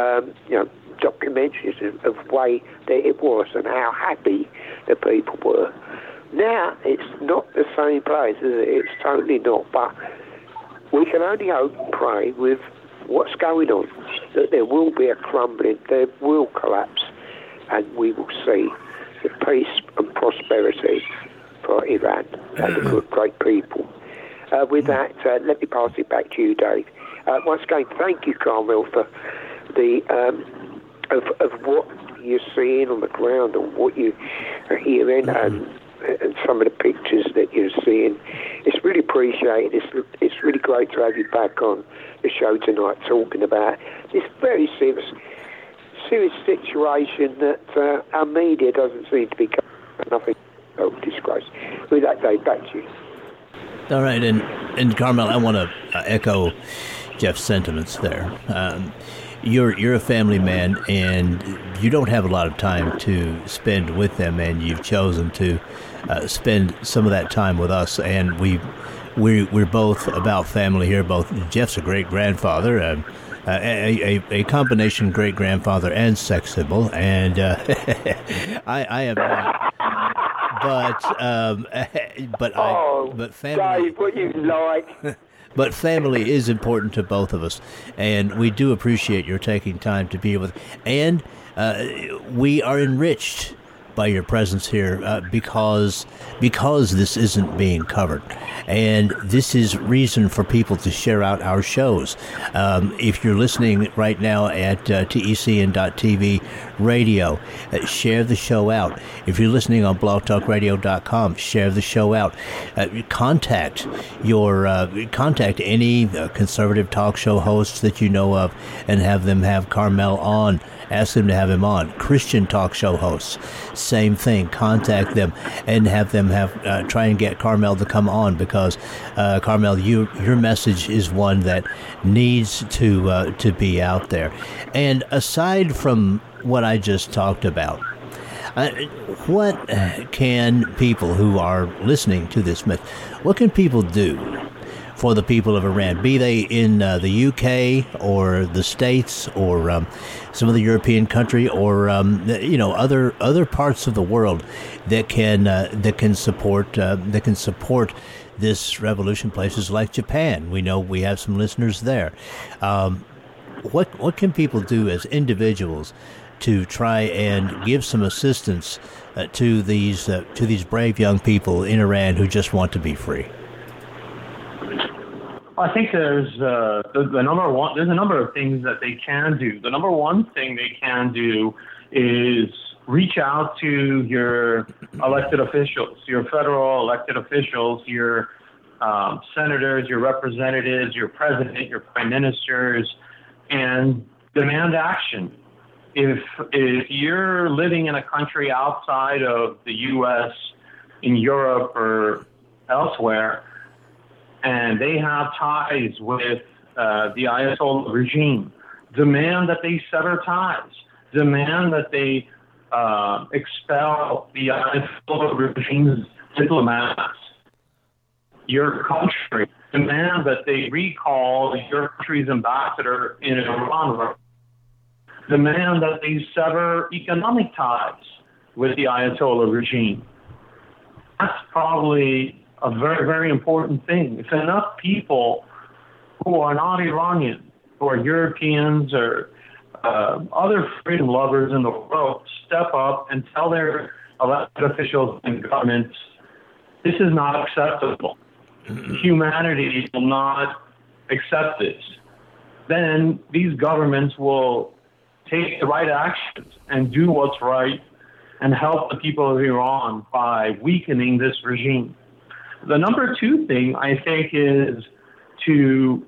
[SPEAKER 5] documentaries of the way that it was and how happy the people were. Now it's not the same place, is it? It's totally not. But we can only hope and pray with what's going on that there will be a crumbling, there will collapse, and we will see the peace and prosperity for Iran and the great people. With that, let me pass it back to you, Dave. Once again, thank you, Carmel, for the of what you're seeing on the ground and what you are hearing and some of the pictures that you're seeing. It's really appreciated. It's really great to have you back on the show tonight talking about this very serious situation that our media doesn't seem to be covering. Nothing disgrace. With that, Dave, back to you.
[SPEAKER 6] All right, and Carmel, I want to echo Jeff's sentiments there. You're a family man, and you don't have a lot of time to spend with them, and you've chosen to spend some of that time with us. And we're both about family here. Both Jeff's a great grandfather, a combination great grandfather and sex symbol, and I am not. But family.
[SPEAKER 5] Dave, what you like.
[SPEAKER 6] But family is important to both of us, and we do appreciate your taking time to be with. And we are enriched by your presence here because this isn't being covered. And this is reason for people to share out our shows. If you're listening right now at TECN.TV radio, share the show out. If you're listening on blogtalkradio.com, share the show out. Contact any conservative talk show hosts that you know of and have them have Carmel on. Ask them to have him on. Christian talk show hosts, same thing. Contact them and have them try and get Carmel to come on because Carmel, your message is one that needs to be out there. And aside from what I just talked about, what can people who are listening to this myth, what can people do for the people of Iran, be they in the UK or the States or some of the European country or other parts of the world that can support this revolution? Places like Japan, we know we have some listeners there. What can people do as individuals to try and give some assistance to these brave young people in Iran who just want to be free?
[SPEAKER 7] I think there's a number of things that they can do. The number one thing they can do is reach out to your elected officials, your federal elected officials, your senators, your representatives, your president, your prime ministers, and demand action. If you're living in a country outside of the U.S., in Europe or elsewhere, and they have ties with the Ayatollah regime, demand that they sever ties, demand that they expel the Ayatollah regime's diplomats. Your country, demand that they recall your country's ambassador in Iran. Demand that they sever economic ties with the Ayatollah regime. That's probably a very, very important thing. If enough people who are not Iranian, who are Europeans or other freedom lovers in the world, step up and tell their elected officials and governments, this is not acceptable. Humanity will not accept this. Then these governments will take the right actions and do what's right and help the people of Iran by weakening this regime. The number two thing, I think, is to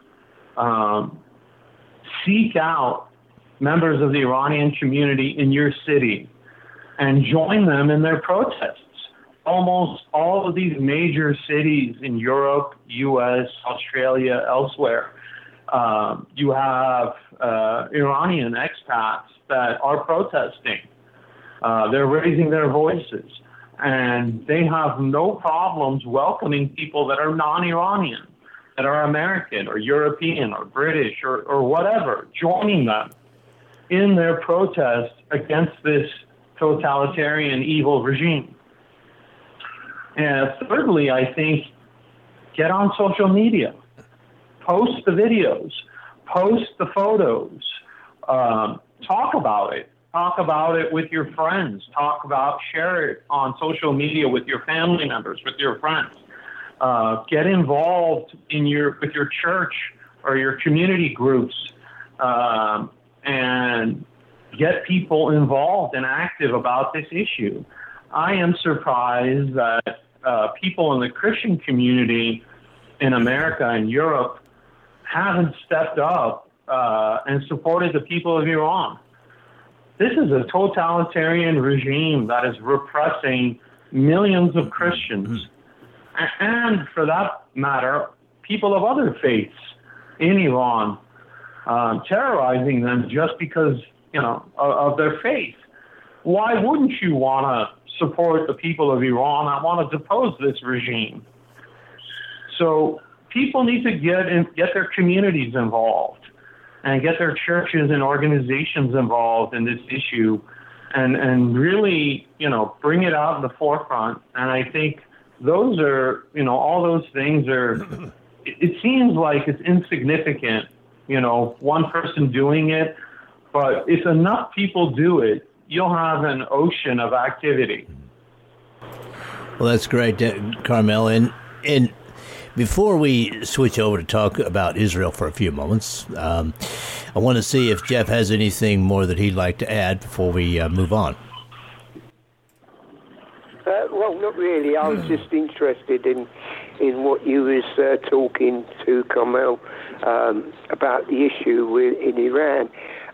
[SPEAKER 7] seek out members of the Iranian community in your city and join them in their protests. Almost all of these major cities in Europe, U.S., Australia, elsewhere, you have Iranian expats that are protesting. They're raising their voices. And they have no problems welcoming people that are non-Iranian, that are American or European or British or whatever, joining them in their protest against this totalitarian evil regime. And thirdly, I think, get on social media. Post the videos. Post the photos. Talk about it. Talk about it with your friends. Share it on social media with your family members, with your friends. Get involved with your church or your community groups, and get people involved and active about this issue. I am surprised that people in the Christian community in America and Europe haven't stepped up and supported the people of Iran. This is a totalitarian regime that is repressing millions of Christians, and for that matter, people of other faiths in Iran, terrorizing them just because, of their faith. Why wouldn't you want to support the people of Iran that want to depose this regime? So people need to get their communities involved and get their churches and organizations involved in this issue and really, bring it out in the forefront. And I think those are, all those things are, it seems like it's insignificant, one person doing it, but if enough people do it, you'll have an ocean of activity.
[SPEAKER 6] Well, that's great, Carmel. And before we switch over to talk about Israel for a few moments, I want to see if Jeff has anything more that he'd like to add before we move on.
[SPEAKER 5] Well, not really. I was just interested in what you was talking to Carmel about the issue in Iran.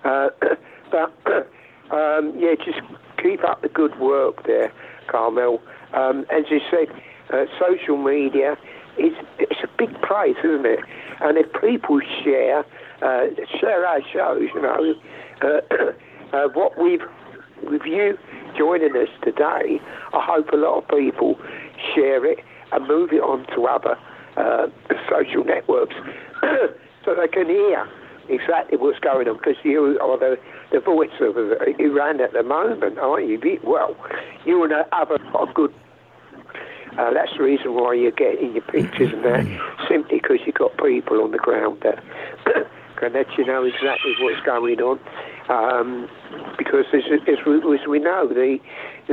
[SPEAKER 5] Yeah, just keep up the good work there, Carmel. As you said, social media it's a big place, isn't it? And if people share our shows, you know, what with you joining us today, I hope a lot of people share it and move it on to other social networks so they can hear exactly what's going on, because you are the voice of Iran at the moment, aren't you? Well, you and other are good. That's the reason why you're getting your pictures and that, simply because you've got people on the ground that can let you know exactly what's going on. Because as we know, the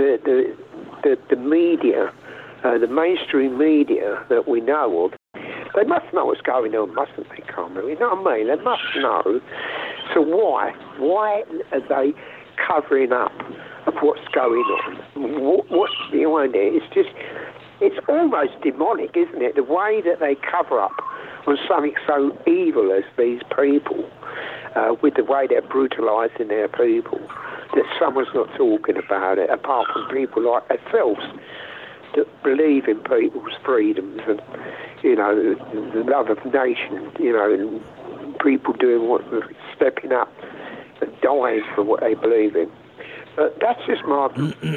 [SPEAKER 5] media, the mainstream media that we know of, they must know what's going on, mustn't they, Carmel? You know what I mean? They must know. So why are they covering up of what's going on? What's behind it? It's almost demonic, isn't it? The way that they cover up on something so evil as these people, with the way they're brutalising their people, that someone's not talking about it, apart from people like ourselves that believe in people's freedoms and, you know, the love of nation, you know, and people doing stepping up and dying for what they believe in. But that's just my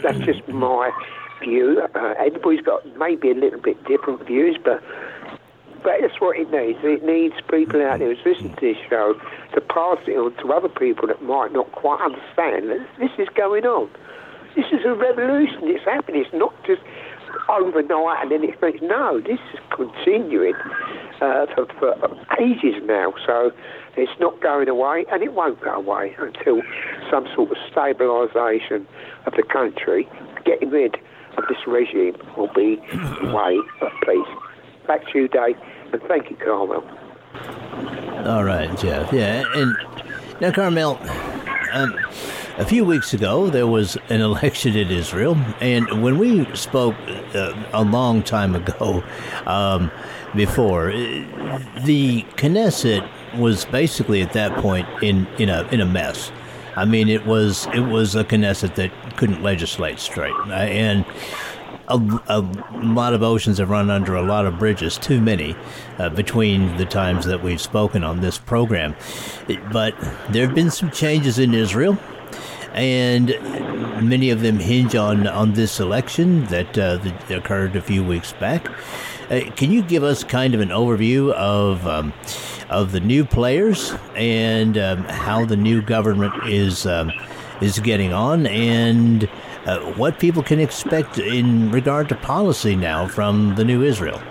[SPEAKER 5] view. Everybody's got maybe a little bit different views, but that's what it needs. It needs people out there who's listening to this show to pass it on to other people that might not quite understand that this is going on. This is a revolution. It's happening. It's not just overnight and then it's finished. No, this is continuing for ages now. So it's not going away, and it won't go away until some sort of stabilisation of the country, getting rid of this regime, will be the way of peace. Back to you, Dave, and thank you, Carmel.
[SPEAKER 6] All right, Jeff. Yeah, and now, Carmel, a few weeks ago, there was an election in Israel, and when we spoke a long time ago, before, the Knesset was basically at that point in a mess. I mean, it was a Knesset that couldn't legislate straight, and a lot of oceans have run under a lot of bridges, too many, between the times that we've spoken on this program. But there have been some changes in Israel, and many of them hinge on this election that occurred a few weeks back. Can you give us kind of an overview of the new players and how the new government is getting on, and what people can expect in regard to policy now from the new Israel?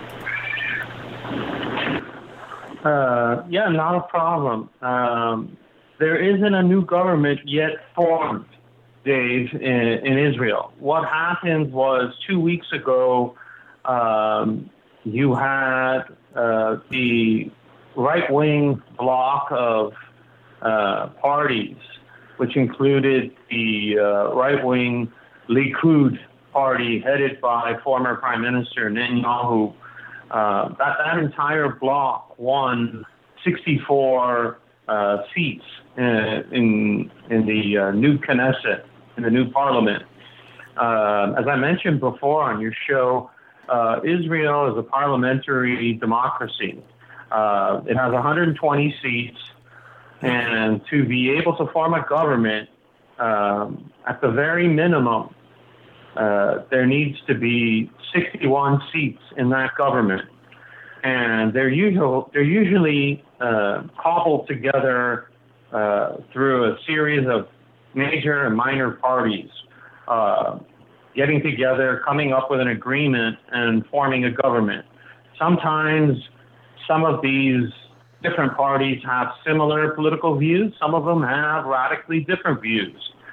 [SPEAKER 7] Yeah, not a problem. There isn't a new government yet formed, Dave, in Israel. What happened was 2 weeks ago, you had the right-wing bloc of parties, which included the right-wing Likud party headed by former Prime Minister Netanyahu. That entire bloc won 64 seats in the new Knesset, in the new parliament. As I mentioned before on your show, Israel is a parliamentary democracy. It has 120 seats, and to be able to form a government, at the very minimum, there needs to be 61 seats in that government. And they're usually cobbled together through a series of major and minor parties getting together, coming up with an agreement, and forming a government. Sometimes some of these different parties have similar political views. Some of them have radically different views.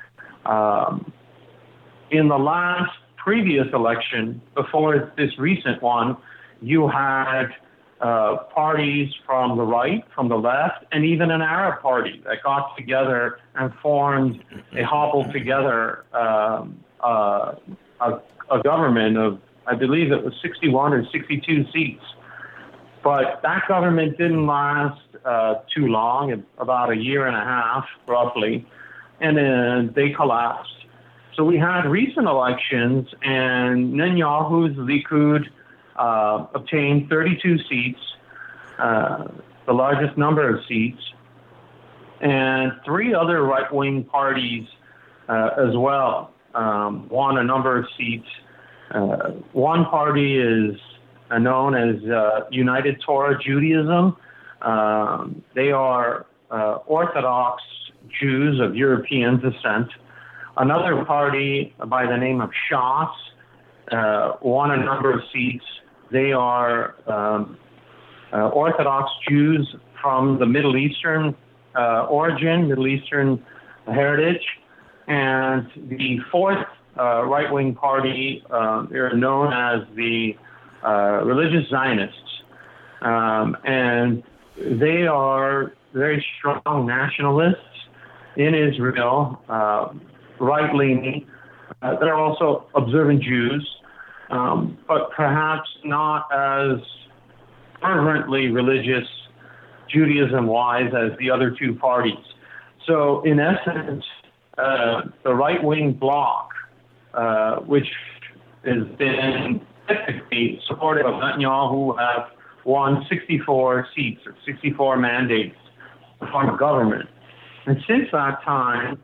[SPEAKER 7] In the last previous election, before this recent one, you had parties from the right, from the left, and even an Arab party that got together and formed a hobbled together a government of, I believe it was 61 or 62 seats. But that government didn't last too long, about a year and a half, roughly, and then they collapsed. So we had recent elections, and Netanyahu's Likud obtained 32 seats, the largest number of seats, and 3 other right-wing parties as well won a number of seats. One party is known as United Torah Judaism. They are Orthodox Jews of European descent. Another party by the name of Shas won a number of seats. They are Orthodox Jews from the Middle Eastern origin, Middle Eastern heritage. And the fourth right-wing party, they're known as the religious Zionists. And they are very strong nationalists in Israel, right-leaning. They're also observant Jews, but perhaps not as fervently religious Judaism-wise as the other two parties. So in essence, the right-wing bloc, which has been typically supportive of Netanyahu, have won 64 seats or 64 mandates to form a government. And since that time,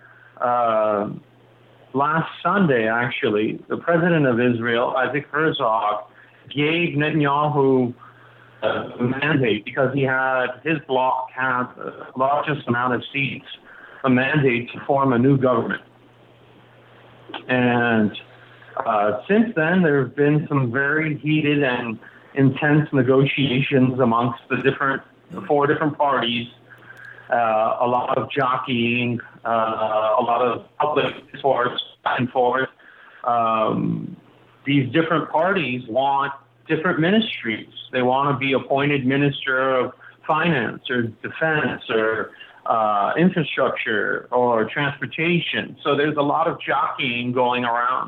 [SPEAKER 7] last Sunday, actually, the president of Israel, Isaac Herzog, gave Netanyahu a mandate because his bloc had the largest amount of seats, a mandate to form a new government. And since then, there have been some very heated and intense negotiations amongst the 4 different parties, a lot of jockeying, a lot of public discourse back and forth. These different parties want different ministries. They want to be appointed minister of finance or defense or infrastructure or transportation. So there's a lot of jockeying going around.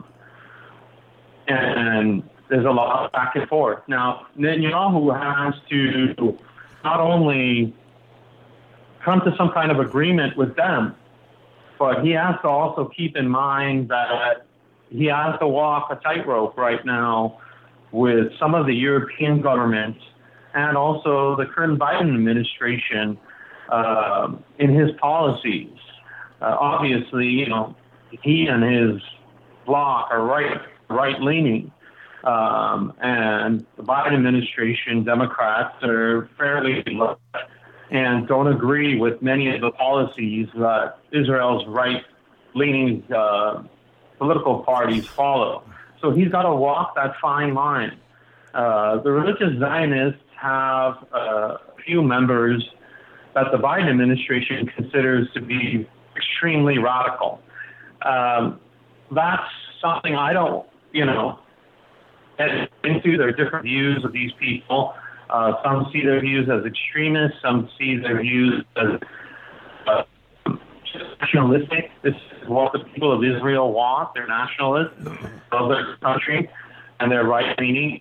[SPEAKER 7] And there's a lot of back and forth. Now, Netanyahu has to not only come to some kind of agreement with them, but he has to also keep in mind that he has to walk a tightrope right now with some of the European governments and also the current Biden administration in his policies. Obviously, he and his bloc are right-leaning, and the Biden administration, Democrats, are fairly left and don't agree with many of the policies that Israel's right-leaning political parties follow. So he's got to walk that fine line. The religious Zionists have a few members that the Biden administration considers to be extremely radical. That's something I don't, get into. There are different views of these people. Some see their views as extremists. Some see their views as nationalistic. This is what the people of Israel want. They're nationalists of their country, and they're right-leaning.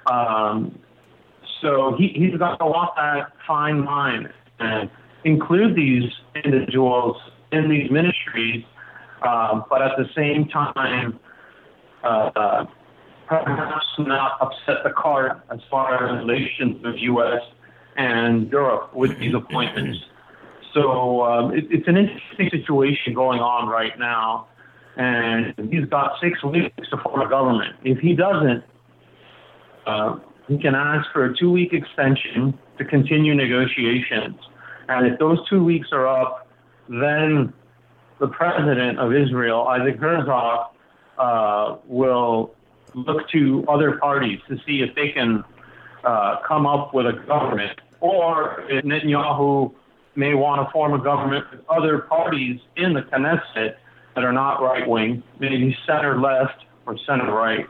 [SPEAKER 7] So he's got to walk that fine line and include these individuals in these ministries, but at the same time, perhaps not upset the cart as far as relations with U.S. and Europe with these appointments. So it's an interesting situation going on right now, and he's got 6 weeks to form a government. If he doesn't, he can ask for a 2-week extension to continue negotiations. And if those 2 weeks are up, then the president of Israel, Isaac Herzog, will look to other parties to see if they can come up with a government, or if Netanyahu may want to form a government with other parties in the Knesset that are not right-wing, maybe center-left or center-right.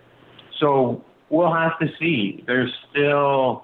[SPEAKER 7] So we'll have to see. There's still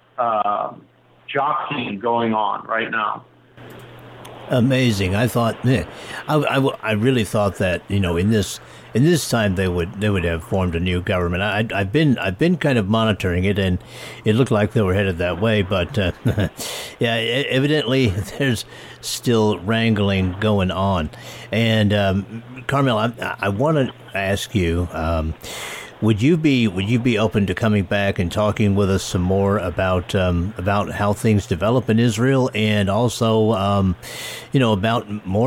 [SPEAKER 7] jockeying going on right now.
[SPEAKER 6] Amazing. I thought, I really thought that, you know, in this time they would have formed a new government. I've been kind of monitoring it, and it looked like they were headed that way. But yeah, evidently there's still wrangling going on. And Carmel, I want to ask you. Would you be open to coming back and talking with us some more about how things develop in Israel, and also you know, about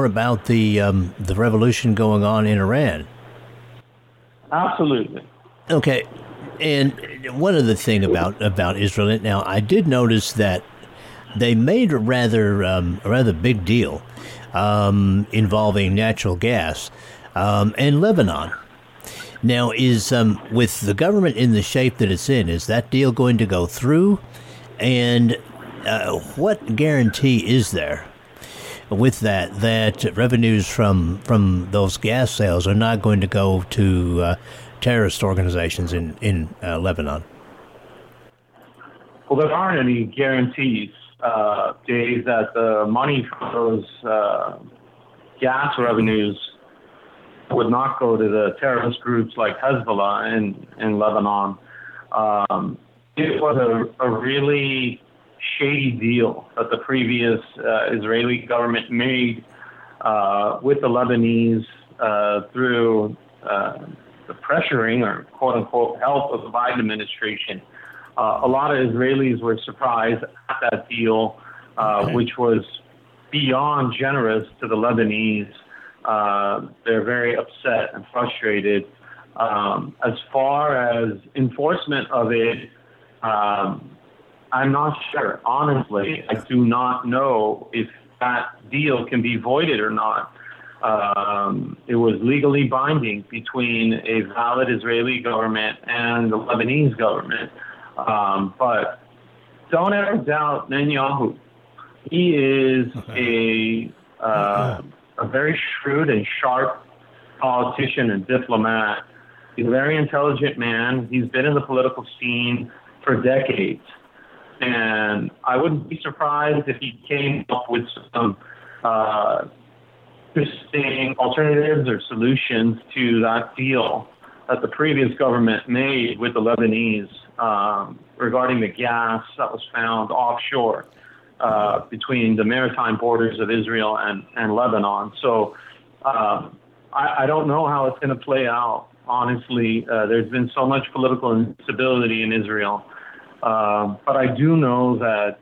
[SPEAKER 6] the revolution going on in Iran?
[SPEAKER 7] Absolutely.
[SPEAKER 6] Okay. And one other thing about Israel now, I did notice that they made a rather big deal involving natural gas and Lebanon. Now, is with the government in the shape that it's in, is that deal going to go through? And what guarantee is there with that revenues from those gas sales are not going to go to terrorist organizations in Lebanon?
[SPEAKER 7] Well, there aren't any guarantees, Dave, that the money from those gas revenues would not go to the terrorist groups like Hezbollah in Lebanon. It was a really shady deal that the previous Israeli government made with the Lebanese through the pressuring or quote-unquote help of the Biden administration. A lot of Israelis were surprised at that deal, which was beyond generous to the Lebanese. They're very upset and frustrated. As far as enforcement of it, I'm not sure. Honestly, I do not know if that deal can be voided or not. It was legally binding between a valid Israeli government and the Lebanese government. But don't ever doubt Netanyahu. He is a very shrewd and sharp politician and diplomat. He's a very intelligent man. He's been in the political scene for decades. And I wouldn't be surprised if he came up with some interesting alternatives or solutions to that deal that the previous government made with the Lebanese regarding the gas that was found offshore between the maritime borders of Israel and Lebanon. So I don't know how it's going to play out. Honestly, there's been so much political instability in Israel. But I do know that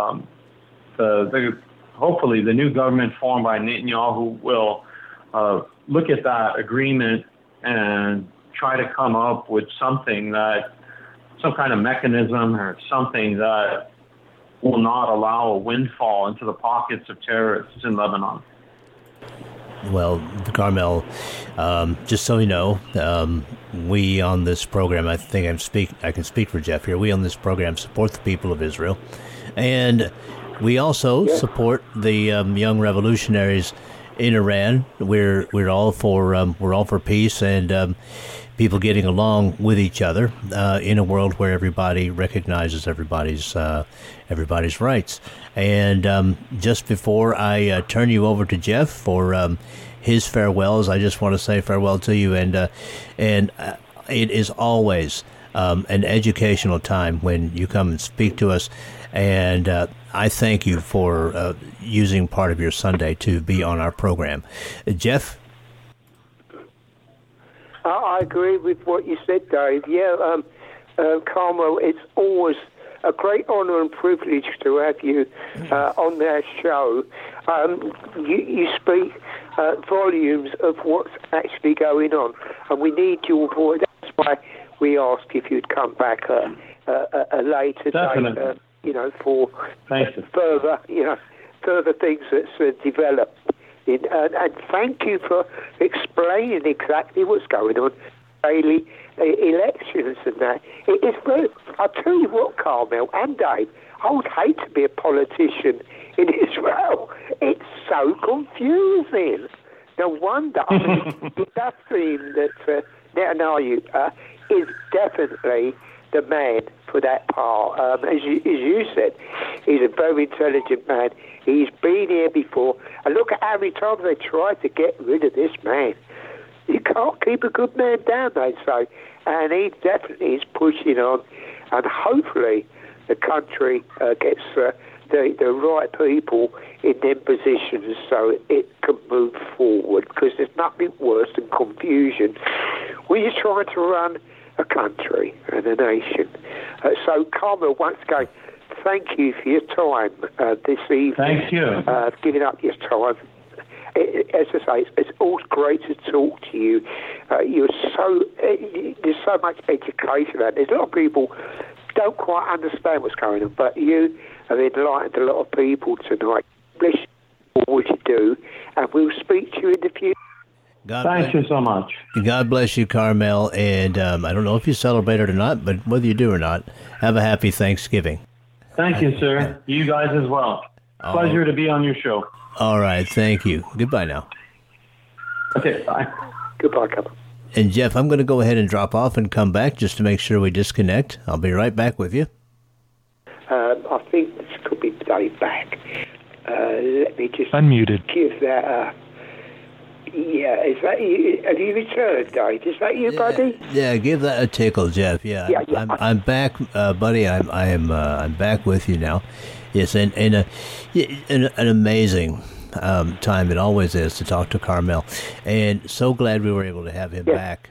[SPEAKER 7] hopefully the new government formed by Netanyahu will look at that agreement and try to come up with some kind of mechanism or something that will not allow a windfall into the pockets of terrorists in Lebanon.
[SPEAKER 6] Well, Carmel, just so you know, we on this program, I think I can speak for Jeff here. We on this program support the people of Israel, and we also support the young revolutionaries in Iran. We're all for peace and people getting along with each other in a world where everybody recognizes everybody's rights. And just before I turn you over to Jeff for his farewells, I just want to say farewell to you. And it is always an educational time when you come and speak to us. And I thank you for using part of your Sunday to be on our program. Jeff?
[SPEAKER 5] I agree with what you said, Dave. Yeah, Carmel, it's always a great honour and privilege to have you on our show. You speak volumes of what's actually going on, and we need your voice. That's why we ask if you'd come back a later date, for further things that's developed. And thank you for explaining exactly what's going on, daily elections and that. It's very, I'll tell you what, Carmel and Dave, I would hate to be a politician in Israel. It's so confusing. No wonder. I mean, that film that Netanyahu is definitely the man for that part. As you said, he's a very intelligent man. He's been here before. And look at how many times they tried to get rid of this man. You can't keep a good man down, they say. And he definitely is pushing on. And hopefully the country gets the right people in them positions so it can move forward, because there's nothing worse than confusion when you're trying to run a country and a nation. So, Carmel, once again, thank you for your time this evening.
[SPEAKER 7] Thank you.
[SPEAKER 5] Giving up your time. As I say, it's always great to talk to you. There's so much education out there. There's a lot of people don't quite understand what's going on, but you have enlightened a lot of people tonight. Bless you for what you do, and we'll speak to you in the future.
[SPEAKER 7] Thank you so much.
[SPEAKER 6] God bless you, Carmel, and I don't know if you celebrate it or not, but whether you do or not, have a happy Thanksgiving.
[SPEAKER 7] Thank you, sir. You guys as well. Pleasure to be on your show.
[SPEAKER 6] All right, thank you. Goodbye now.
[SPEAKER 7] Okay, bye.
[SPEAKER 5] Goodbye, Carmel.
[SPEAKER 6] And Jeff, I'm going to go ahead and drop off and come back just to make sure we disconnect. I'll be right back with you.
[SPEAKER 5] I think this could be Dave back. Let me just
[SPEAKER 8] unmuted.
[SPEAKER 5] Give that. Yeah, is that you? Have you returned, Dave? Is that you, buddy?
[SPEAKER 6] Yeah, give that a tickle, Jeff. Yeah. I'm back, buddy. I'm back with you now. Yes, and an amazing time it always is to talk to Carmel, and so glad we were able to have him back.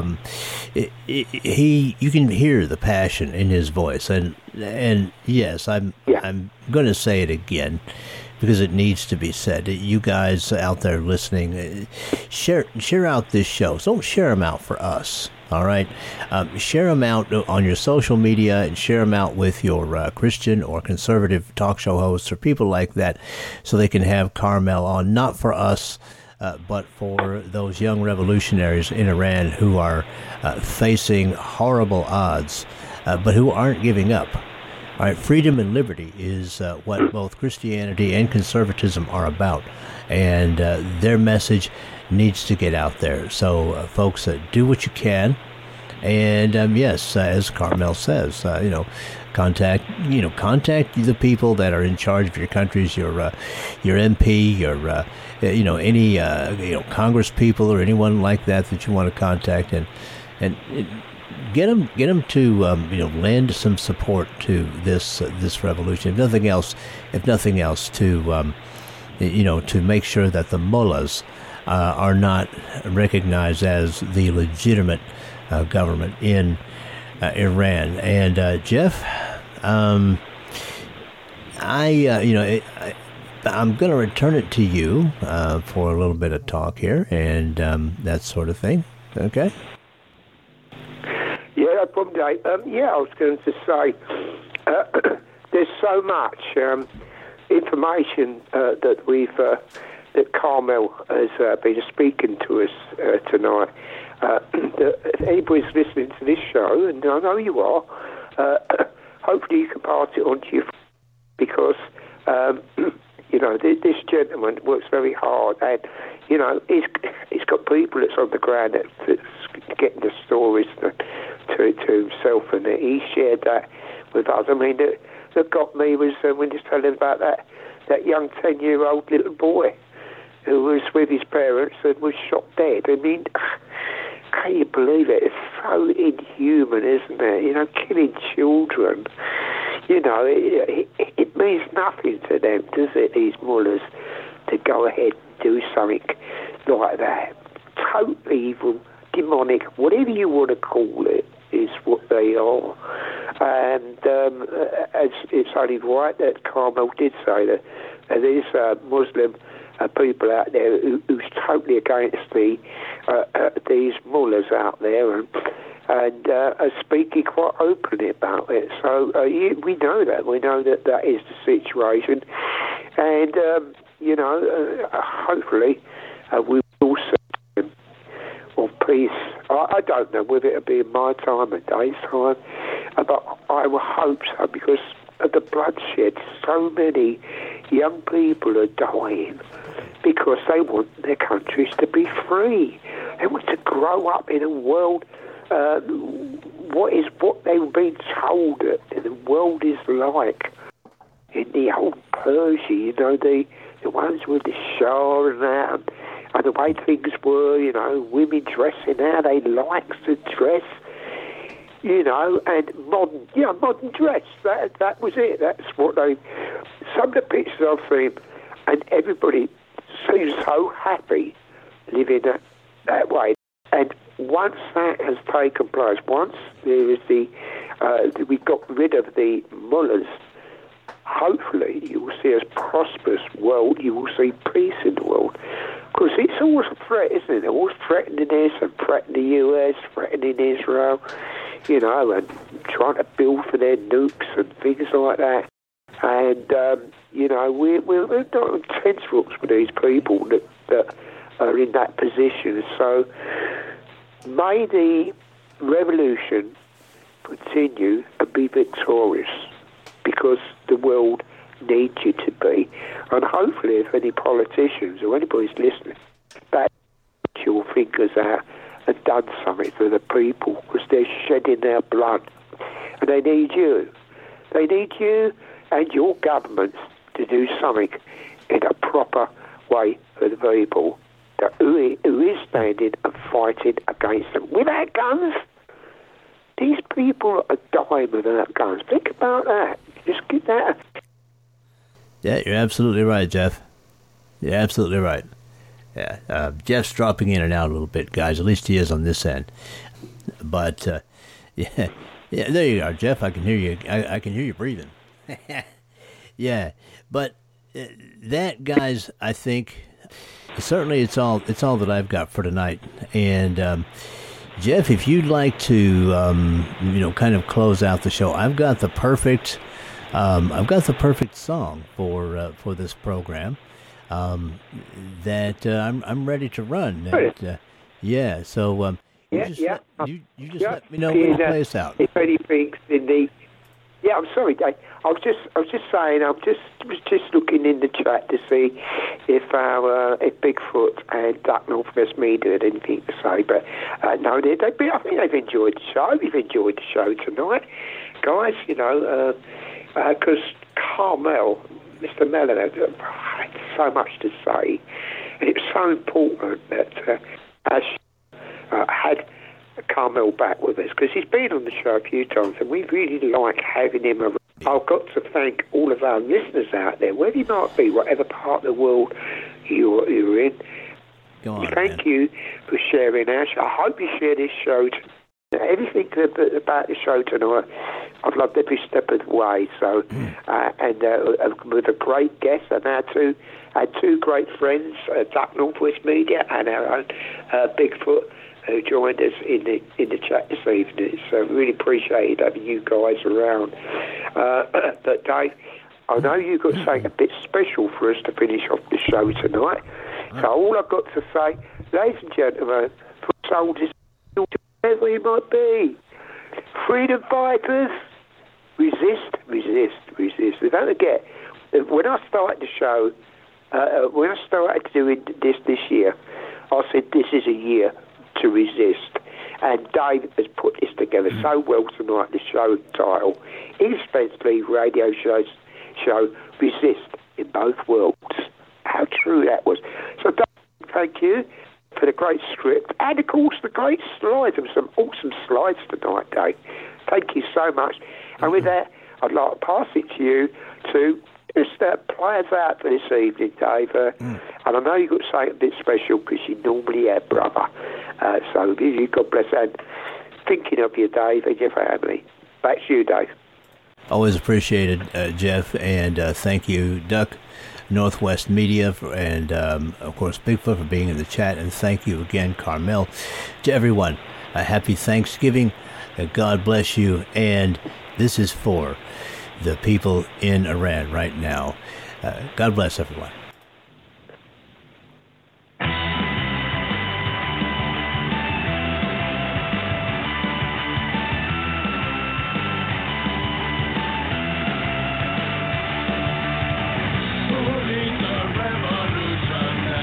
[SPEAKER 6] You can hear the passion in his voice, and yes, I'm going to say it again, because it needs to be said. You guys out there listening, share out this show. So don't share them out for us, all right? Share them out on your social media, and share them out with your Christian or conservative talk show hosts or people like that, so they can have Carmel on, not for us, but for those young revolutionaries in Iran who are facing horrible odds, but who aren't giving up. All right, freedom and liberty is what both Christianity and conservatism are about, and their message needs to get out there. So, folks, do what you can, and yes, as Carmel says, contact the people that are in charge of your countries, your MP, your any Congress people or anyone like that you want to contact, and get them to lend some support to this revolution. If nothing else, to to make sure that the mullahs are not recognized as the legitimate government in Iran. And Jeff, I'm going to return it to you for a little bit of talk here and that sort of thing. Okay.
[SPEAKER 5] Yeah, no problem, Dave. I was going to say there's so much information that Carmel has been speaking to us tonight. If anybody's listening to this show, and I know you are, hopefully you can pass it on to your friends, because this gentleman works very hard, and he's got people that's on the ground that's getting the stories to himself, and he shared that with us. I mean, that got me was when he was telling about that young 10-year-old little boy who was with his parents and was shot dead. I mean, can you believe it? It's so inhuman, isn't it? Killing children. It means nothing to them, does it, these mullahs, to go ahead and do something like that. Totally evil, demonic, whatever you want to call it, is what they are. And as it's only right that Carmel did say that there's Muslim people out there who's totally against these mullahs out there, and are speaking quite openly about it. So we know that. We know that is the situation. And, hopefully we will see of peace. I don't know whether it'll be in my time or Dave's time, but I will hope so, because of the bloodshed. So many young people are dying, because they want their countries to be free. They want to grow up in a world what they've been told that the world is like. In the old Persia, the ones with the Shah and that, and the way things were, women dressing how they liked to dress, and modern dress. That was it. That's what some of the pictures I've seen, and everybody seems so happy living that way. And once that has taken place, once there is we got rid of the mullahs, hopefully you will see a prosperous world, you will see peace in the world. Because it's always a threat, isn't it? They're always threatening this and threatening the US, threatening Israel, and trying to build for their nukes and things like that. And, we're not on tense hooks with these people that are in that position. So may the revolution continue and be victorious, because the world needs you to be. And hopefully, if any politicians or anybody's listening, that your fingers out and done something for the people, because they're shedding their blood. And they need you. They need you and your governments to do something in a proper way for the people who is standing and fighting against them. Without guns, these people are dying without guns. Think about that. Just get that.
[SPEAKER 6] Yeah, you're absolutely right, Jeff. You're absolutely right. Yeah, Jeff's dropping in and out a little bit, guys. At least he is on this end. But yeah, there you are, Jeff. I can hear you. I can hear you breathing. Yeah, but that, guys, I think certainly it's all that I've got for tonight. And Jeff, if you'd like to, kind of close out the show, I've got the perfect song for this program that I'm ready to run. And, yeah. So you just let me know when to play us out.
[SPEAKER 5] If anything's in the I'm sorry, Dave. I was just saying. I was just looking in the chat to see if Bigfoot and Duck Northwest Media had anything to say. But no, I think they've enjoyed the show. We've enjoyed the show tonight, guys. Because Carmel, Mr. Mellon, had so much to say, and it's so important that had Carmel back with us, because he's been on the show a few times and we really like having him around. I've got to thank all of our listeners out there, wherever you might be, whatever part of the world you're in.
[SPEAKER 6] Go on,
[SPEAKER 5] thank you for sharing our show. I hope you share this show. Everything about the show tonight, I've loved every step of the way. So, with a great guest and our two great friends, Duck Northwest Media and our own Bigfoot, who joined us in the chat this evening. So really appreciated having you guys around. But Dave, I know you've got something a bit special for us to finish off the show tonight. So all I've got to say, ladies and gentlemen, for soldiers, wherever you might be, freedom fighters, resist, resist, resist. Don't forget, when I started the show, when I started doing this year, I said this is a year to resist. And Dave has put this together so well tonight, the show title, Indispensably Radio show, Resist in Both Worlds. How true that was. So Dave, thank you for the great script and, of course, the great slides. There were some awesome slides tonight, Dave. Thank you so much. And with that, I'd like to pass it to you to just play us out for this evening, Dave. And I know you've got something a bit special because you normally have, brother. So you, God bless, and thinking of you, Dave, and your family. Back to you, Dave.
[SPEAKER 6] Always appreciated, Jeff, and thank you, Duck Northwest Media, and of course Bigfoot for being in the chat, and thank you again, Carmel. To everyone, a happy Thanksgiving. God bless you, and this is for the people in Iran right now. God bless everyone.
[SPEAKER 8] Revolution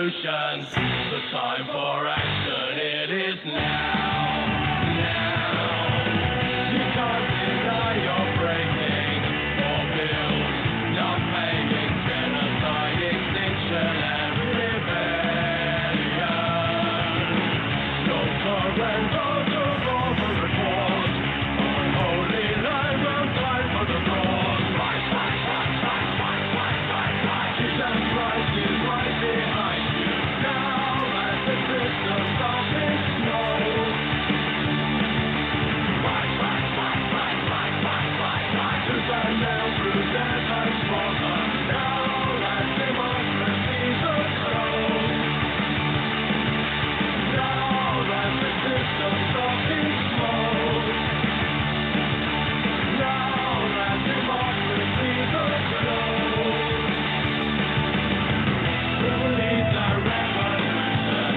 [SPEAKER 8] revolution. The time for action, it is now. You can't deny you're breaking or build, not paying, genocide, extinction, and rebellion. No surrender to former report. Unholy life will fight for the cause. Fight, fight, fight, fight, fight, fight, fight, fight. Jesus Christ is right behind you. Now let the system stop its snow. Fight, fight, fight, fight, fight, fight, fight, fight. To stand down through death and slaughter. Now let democracy go slow. Now let the system stop its smoke. Now let democracy go slow. We will lead the revolution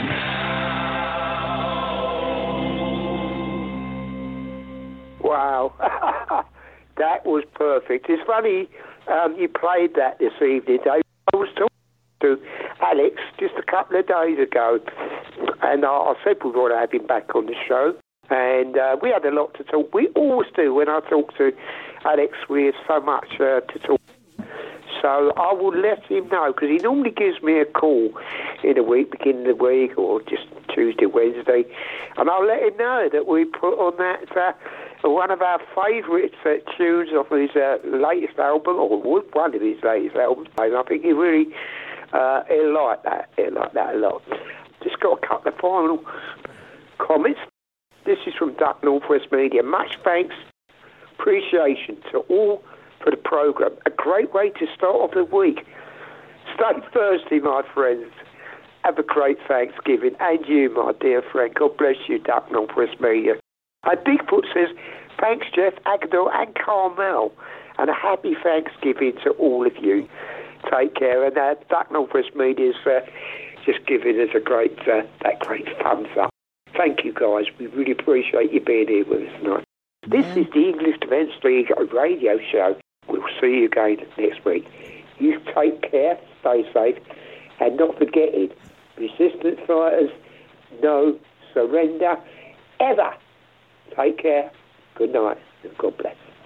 [SPEAKER 8] now.
[SPEAKER 5] Wow. That was perfect. It's funny you played that this evening, Dave. I was talking to Alex just a couple of days ago, and I said we want to have him back on the show, and we had a lot to talk. We always do. When I talk to Alex, we have so much to talk. So I will let him know, because he normally gives me a call in a week, beginning of the week, or just Tuesday, Wednesday, and I'll let him know that we put on that one of our favourite tunes off his latest album, or one of his latest albums, and I think he really he'll like that. He'll like that a lot. Just got a couple of final comments. This is from Duck Northwest Media. Much thanks, appreciation to all for the programme. A great way to start off the week. Stay thirsty, my friends. Have a great Thanksgiving. And you, my dear friend. God bless you, Duck Northwest Media. And Bigfoot says, thanks, Jeff, Agador and Carmel. And a happy Thanksgiving to all of you. Take care. And Duck Northwest Media's just giving us a great thumbs up. Thank you, guys. We really appreciate you being here with us tonight. This is the English Defence League radio show. We'll see you again next week. You take care, stay safe, and not forgetting, resistance fighters, no surrender, ever. Take care, good night, and God bless.